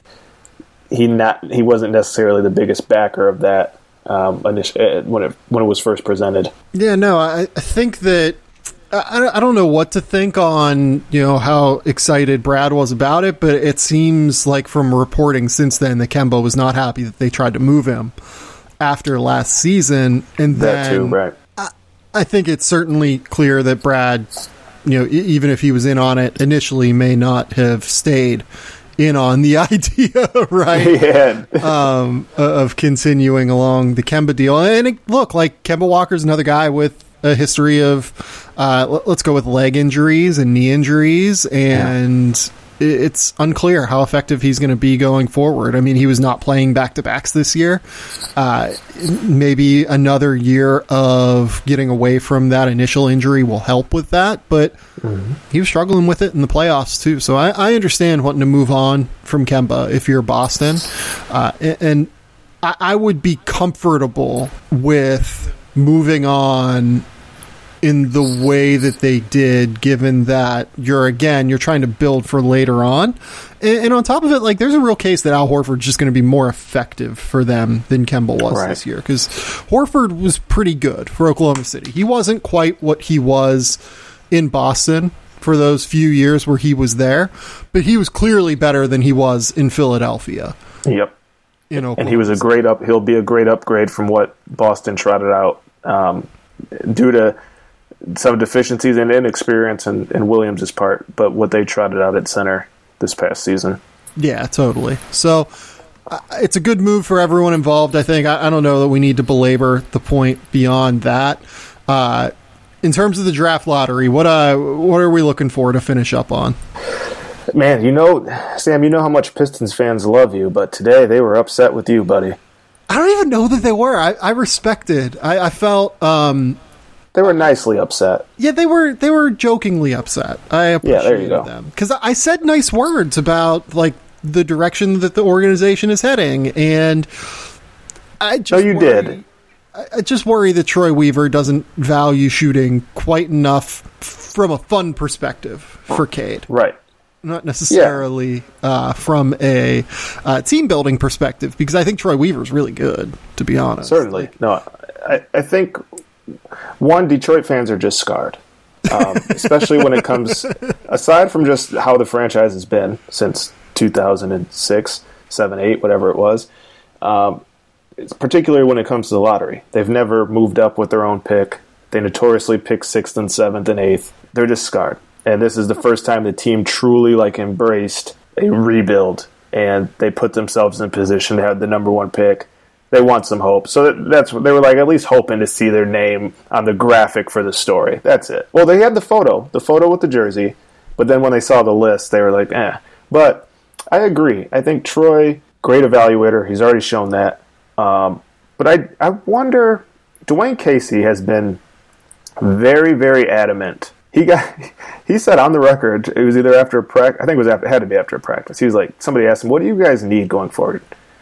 He not he wasn't necessarily the biggest backer of that um, initially, when it when it was first presented. Yeah, no, I, I think that I, I don't know what to think on you know how excited Brad was about it, but it seems like from reporting since then that Kemba was not happy that they tried to move him after last season, and then that too, right? I, I think it's certainly clear that Brad, you know, even if he was in on it initially, may not have stayed in on the idea, right? Yeah. um, of continuing along the Kemba deal. And it, look, like Kemba Walker's another guy with a history of, uh, let's go with leg injuries and knee injuries, and yeah. it's unclear how effective he's going to be going forward. I mean, he was not playing back-to-backs this year. Uh, maybe another year of getting away from that initial injury will help with that, but mm-hmm. he was struggling with it in the playoffs too. So I, I understand wanting to move on from Kemba if you're Boston. Uh, and and I, I would be comfortable with moving on in the way that they did, given that you're, again, you're trying to build for later on. And, and on top of it, like, there's a real case that Al Horford's just going to be more effective for them than Kemba was right. this year. Because Horford was pretty good for Oklahoma City. He wasn't quite what he was in Boston for those few years where he was there, but he was clearly better than he was in Philadelphia. Yep. In Oklahoma and he was a great up, he'll be a great upgrade from what Boston trotted out, um, due to some deficiencies and inexperience in, in Williams' part, but what they trotted out at center this past season. Yeah, totally. So uh, it's a good move for everyone involved, I think. I, I don't know that we need to belabor the point beyond that. Uh, in terms of the draft lottery, what uh, what are we looking for to finish up on? Man, you know, Sam, you know how much Pistons fans love you, but today they were upset with you, buddy. I don't even know that they were. I, I respected. I, I felt... Um, They were nicely upset. Yeah, they were They were jokingly upset. I appreciated yeah, there you go. them. Because I said nice words about like the direction that the organization is heading, and I just No, you worry. did. I just worry that Troy Weaver doesn't value shooting quite enough from a fun perspective for Cade. Right. Not necessarily yeah. uh, from a uh, team-building perspective, because I think Troy Weaver's really good, to be honest. Certainly. Like, no, I, I think, one, Detroit fans are just scarred. Um, especially when it comes, aside from just how the franchise has been since two thousand six, seven, eight, whatever it was, um, it's particularly when it comes to the lottery. They've never moved up with their own pick. They notoriously pick sixth and seventh and eighth. They're just scarred. And this is the first time the team truly like embraced a rebuild, and they put themselves in position to have the number one pick. They want some hope. So that, that's what they were like, at least hoping to see their name on the graphic for the story. That's it. Well, they had the photo, the photo with the jersey, but then when they saw the list, they were like, eh. But I agree. I think Troy, great evaluator. He's already shown that. Um, but I, I wonder, Dwayne Casey has been very, very adamant. He got, he said on the record, it was either after a practice, I think it was after, it had to be after a practice. He was like, somebody asked him, what do you guys need going forward?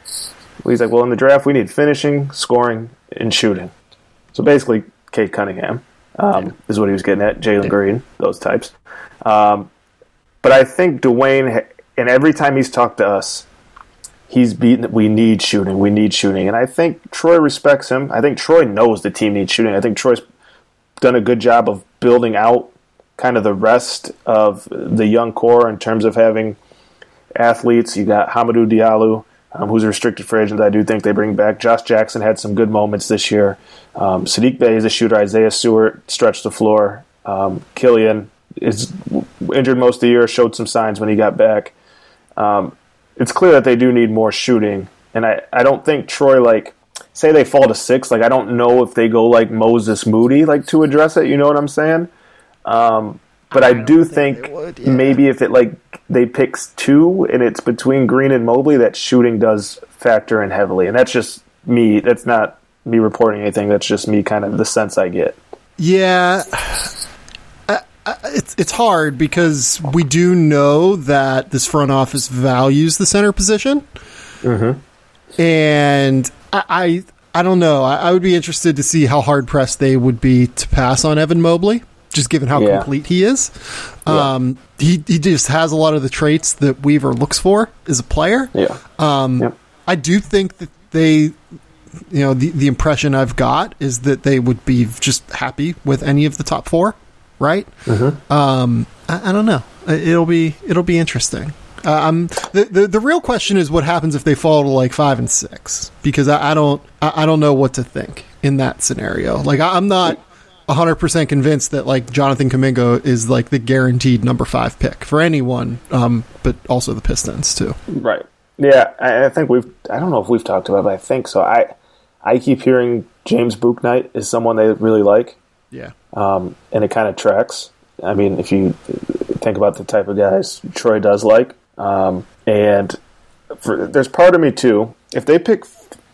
He's like, well, in the draft, we need finishing, scoring, and shooting. So basically, Cade Cunningham um, yeah. is what he was getting at, Jalen yeah. Green, those types. Um, but I think Dwayne, and every time he's talked to us, he's beaten that we need shooting, we need shooting. And I think Troy respects him. I think Troy knows the team needs shooting. I think Troy's done a good job of building out kind of the rest of the young core in terms of having athletes. You got Hamidou Diallo, Um, who's a restricted free agent that I do think they bring back. Josh Jackson had some good moments this year. Um, Sadiq Bey is a shooter. Isaiah Stewart stretched the floor. Um, Killian is injured most of the year, showed some signs when he got back. Um, it's clear that they do need more shooting. And I, I don't think Troy, like, say they fall to six. Like, I don't know if they go like Moses Moody, like, to address it. You know what I'm saying? Um, but I, I do think, think would, yeah. maybe if it, like, they pick two and it's between Green and Mobley, that shooting does factor in heavily. And that's just me. That's not me reporting anything. That's just me kind of the sense I get. Yeah. I, I, it's it's hard because we do know that this front office values the center position. Mm-hmm. And I, I, I don't know. I, I would be interested to see how hard-pressed they would be to pass on Evan Mobley, just given how yeah. complete he is. Um, yeah. he, he just has a lot of the traits that Weaver looks for as a player. Yeah. Um, yeah. I do think that they, you know, the, the impression I've got is that they would be just happy with any of the top four, right? Mm-hmm. Um, I, I don't know. It'll be it'll be interesting. Uh, um, the, the the real question is what happens if they fall to like five and six, because I, I don't I, I don't know what to think in that scenario. Like I, I'm not one hundred percent convinced that like Jonathan Kuminga is like the guaranteed number five pick for anyone, um, but also the Pistons too. Right. Yeah, I, I think we've. I don't know if we've talked about it, but I think so. I I keep hearing James Bouknight is someone they really like. Yeah. Um, and it kind of tracks. I mean, if you think about the type of guys Troy does like, um, and for, there's part of me too. If they pick,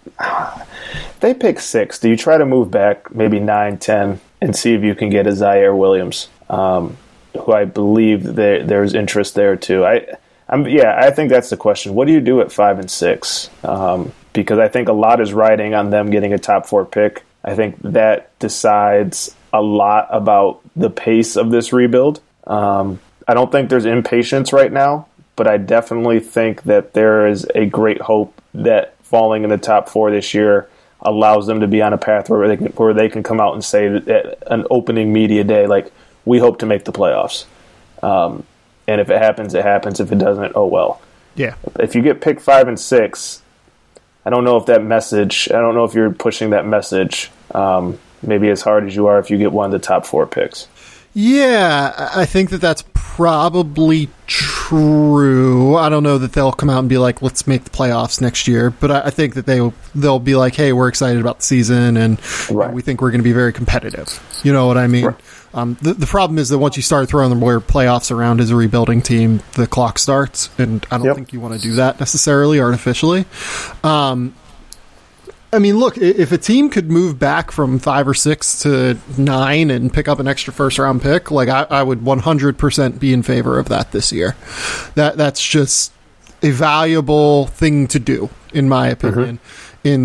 if they pick six, do you try to move back maybe nine, ten? And see if you can get a Zaire Williams, um, who I believe there, there's interest there too. I, I'm, yeah, I think that's the question. What do you do at five and six? Um, because I think a lot is riding on them getting a top four pick. I think that decides a lot about the pace of this rebuild. Um, I don't think there's impatience right now, but I definitely think that there is a great hope that falling in the top four this year allows them to be on a path where they can, where they can come out and say that at an opening media day, like, we hope to make the playoffs. Um, and if it happens, it happens. If it doesn't, oh well. Yeah. If you get picked five and six, I don't know if that message, I don't know if you're pushing that message um, maybe as hard as you are if you get one of the top four picks. Yeah, I think that that's probably true. I don't know that they'll come out and be like, let's make the playoffs next year, but I think that they, they'll be like, hey, we're excited about the season, and right. we think we're going to be very competitive. You know what I mean? Right. Um, the, the problem is that once you start throwing the word playoffs around as a rebuilding team, the clock starts, and I don't yep. think you want to do that necessarily artificially. Um, I mean, look, if a team could move back from five or six to nine and pick up an extra first-round pick, like I, I would one hundred percent be in favor of that this year. That That's just a valuable thing to do, in my opinion, mm-hmm. in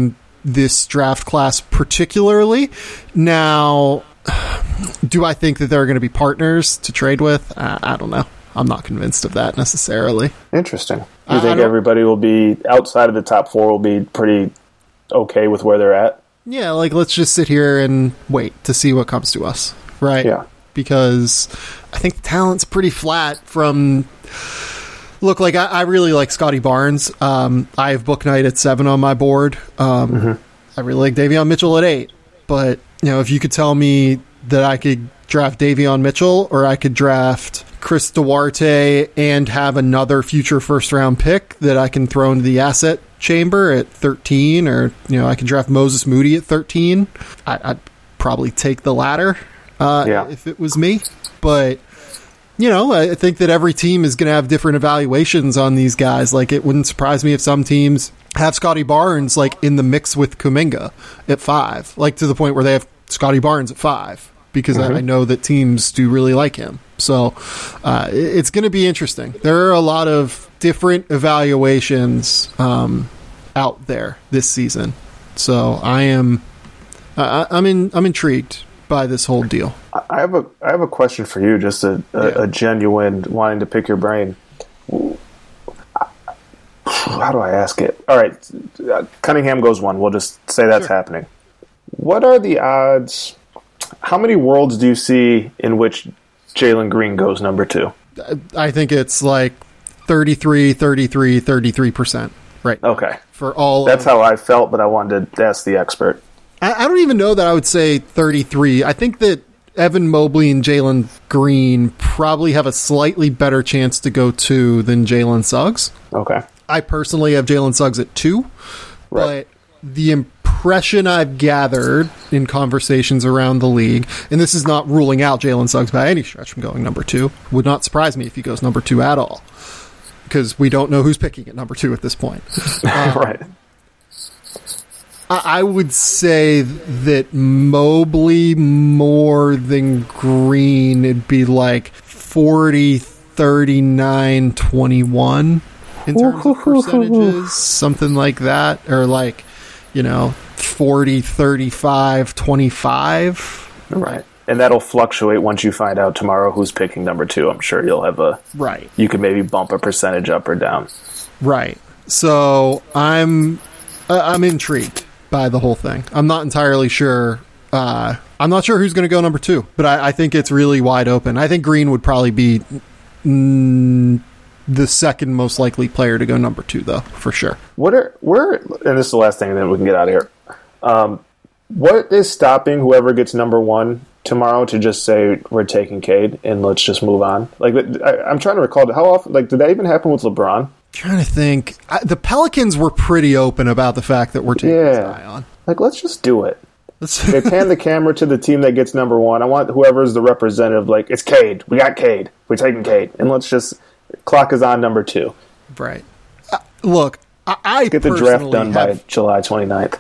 this draft class particularly. Now, do I think that there are going to be partners to trade with? Uh, I don't know. I'm not convinced of that necessarily. Interesting. You think everybody will be, outside of the top four, will be pretty okay with where they're at? Yeah, like, let's just sit here and wait to see what comes to us, right? Yeah. Because I think the talent's pretty flat from... Look, like, I, I really like Scotty Barnes. Um, I have Book Knight at seven on my board. Um, mm-hmm. I really like Davion Mitchell at eight. But, you know, if you could tell me that I could draft Davion Mitchell or I could draft Chris Duarte and have another future first-round pick that I can throw into the asset chamber at thirteen, or, you know, I can draft Moses Moody at thirteen, I, I'd probably take the latter uh, yeah. if it was me. But... You know, I think that every team is going to have different evaluations on these guys. Like, it wouldn't surprise me if some teams have Scotty Barnes, like, in the mix with Kuminga at five. Like, to the point where they have Scotty Barnes at five. Because mm-hmm. I, I know that teams do really like him. So, uh, it's going to be interesting. There are a lot of different evaluations um, out there this season. So, I am... Uh, I'm in, I'm intrigued by this whole deal. I have a I have a question for you, just a, a, yeah. a genuine wanting to pick your brain. How do I ask it? All right, Cunningham goes one. We'll just say that's sure. happening. What are the odds? How many worlds do you see in which Jalen Green goes number two? I think it's like thirty-three, thirty-three, thirty-three percent. Right. Okay. For all. That's of, how I felt, but I wanted to ask the expert. I, I don't even know that I would say thirty-three. I think that Evan Mobley and Jalen Green probably have a slightly better chance to go two than Jalen Suggs. Okay. I personally have Jalen Suggs at two, right. But the impression I've gathered in conversations around the league, and this is not ruling out Jalen Suggs by any stretch from going number two, would not surprise me if he goes number two at all, because we don't know who's picking at number two at this point. Um, right. I would say that Mobley more than Green, it'd be like forty, thirty-nine, twenty-one in terms of percentages, something like that, or like, you know, forty, thirty-five, twenty-five. Right. And that'll fluctuate once you find out tomorrow who's picking number two. I'm sure you'll have a... Right. You can maybe bump a percentage up or down. Right. So I'm uh, I'm intrigued by the whole thing. I'm not entirely sure. Uh, I'm not sure who's going to go number two, but I, I think it's really wide open. I think Green would probably be mm, the second most likely player to go number two, though, for sure. What are where? And this is the last thing, and then we can get out of here. Um, what is stopping whoever gets number one tomorrow to just say we're taking Cade and let's just move on? Like, I, I'm trying to recall how often. Like, did that even happen with LeBron? Trying to think. I, the Pelicans were pretty open about the fact that we're taking yeah. Zion. Like, let's just do it. They pan the camera to the team that gets number one. I want whoever's the representative, like, it's Cade. We got Cade. We're taking Cade. And let's just, clock is on number two. Right. Uh, look, I, I Get the draft done have, by July twenty-ninth.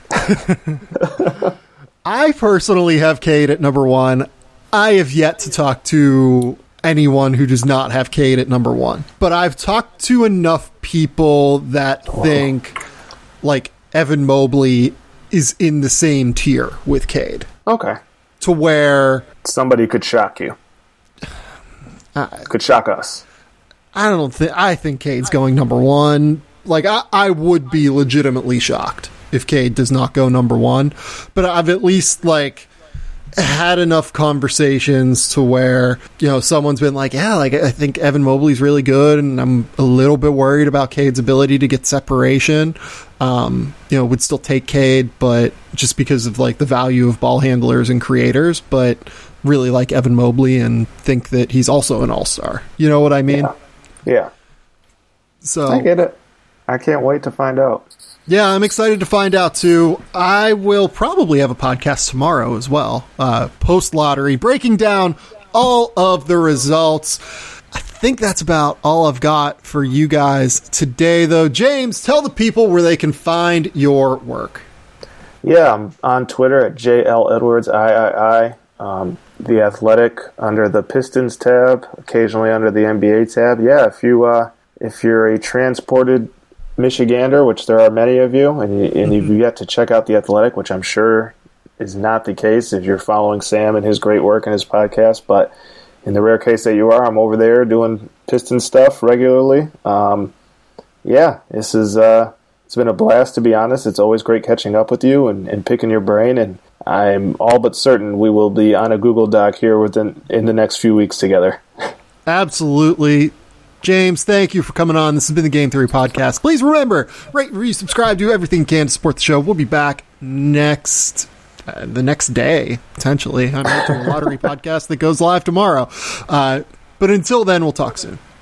I personally have Cade at number one. I have yet to talk to anyone who does not have Cade at number one. But I've talked to enough people that Whoa. think, like, Evan Mobley is in the same tier with Cade. Okay. To where... Somebody could shock you. Uh, could shock us. I don't think... I think Cade's going number one. Like, I, I would be legitimately shocked if Cade does not go number one. But I've at least, like... had enough conversations to where, you know, someone's been like, yeah, like, I think Evan Mobley's really good, and I'm a little bit worried about Cade's ability to get separation. Um, you know, would still take Cade, but just because of, like, the value of ball handlers and creators, but really like Evan Mobley and think that he's also an all-star. You know what I mean? Yeah. yeah. So I get it. I can't wait to find out. Yeah, I'm excited to find out, too. I will probably have a podcast tomorrow as well, uh, post-lottery, breaking down all of the results. I think that's about all I've got for you guys today, though. James, tell the people where they can find your work. Yeah, I'm on Twitter at J L Edwards, I I I. Um, the Athletic under the Pistons tab, occasionally under the N B A tab. Yeah, if, you, uh, if you're a transported Michigander, which there are many of you, and, you, and you've yet to check out The Athletic, which I'm sure is not the case if you're following Sam and his great work and his podcast, but in the rare case that you are, I'm over there doing Piston stuff regularly. Um, yeah, this is uh, it's been a blast, to be honest. It's always great catching up with you and, and picking your brain, and I'm all but certain we will be on a Google Doc here within in the next few weeks together. Absolutely. James, thank you for coming on. This has been the Game Theory Podcast. Please remember, rate, review, subscribe, do everything you can to support the show. We'll be back next uh, the next day, potentially. I'm into a lottery podcast that goes live tomorrow. Uh, but until then, we'll talk soon.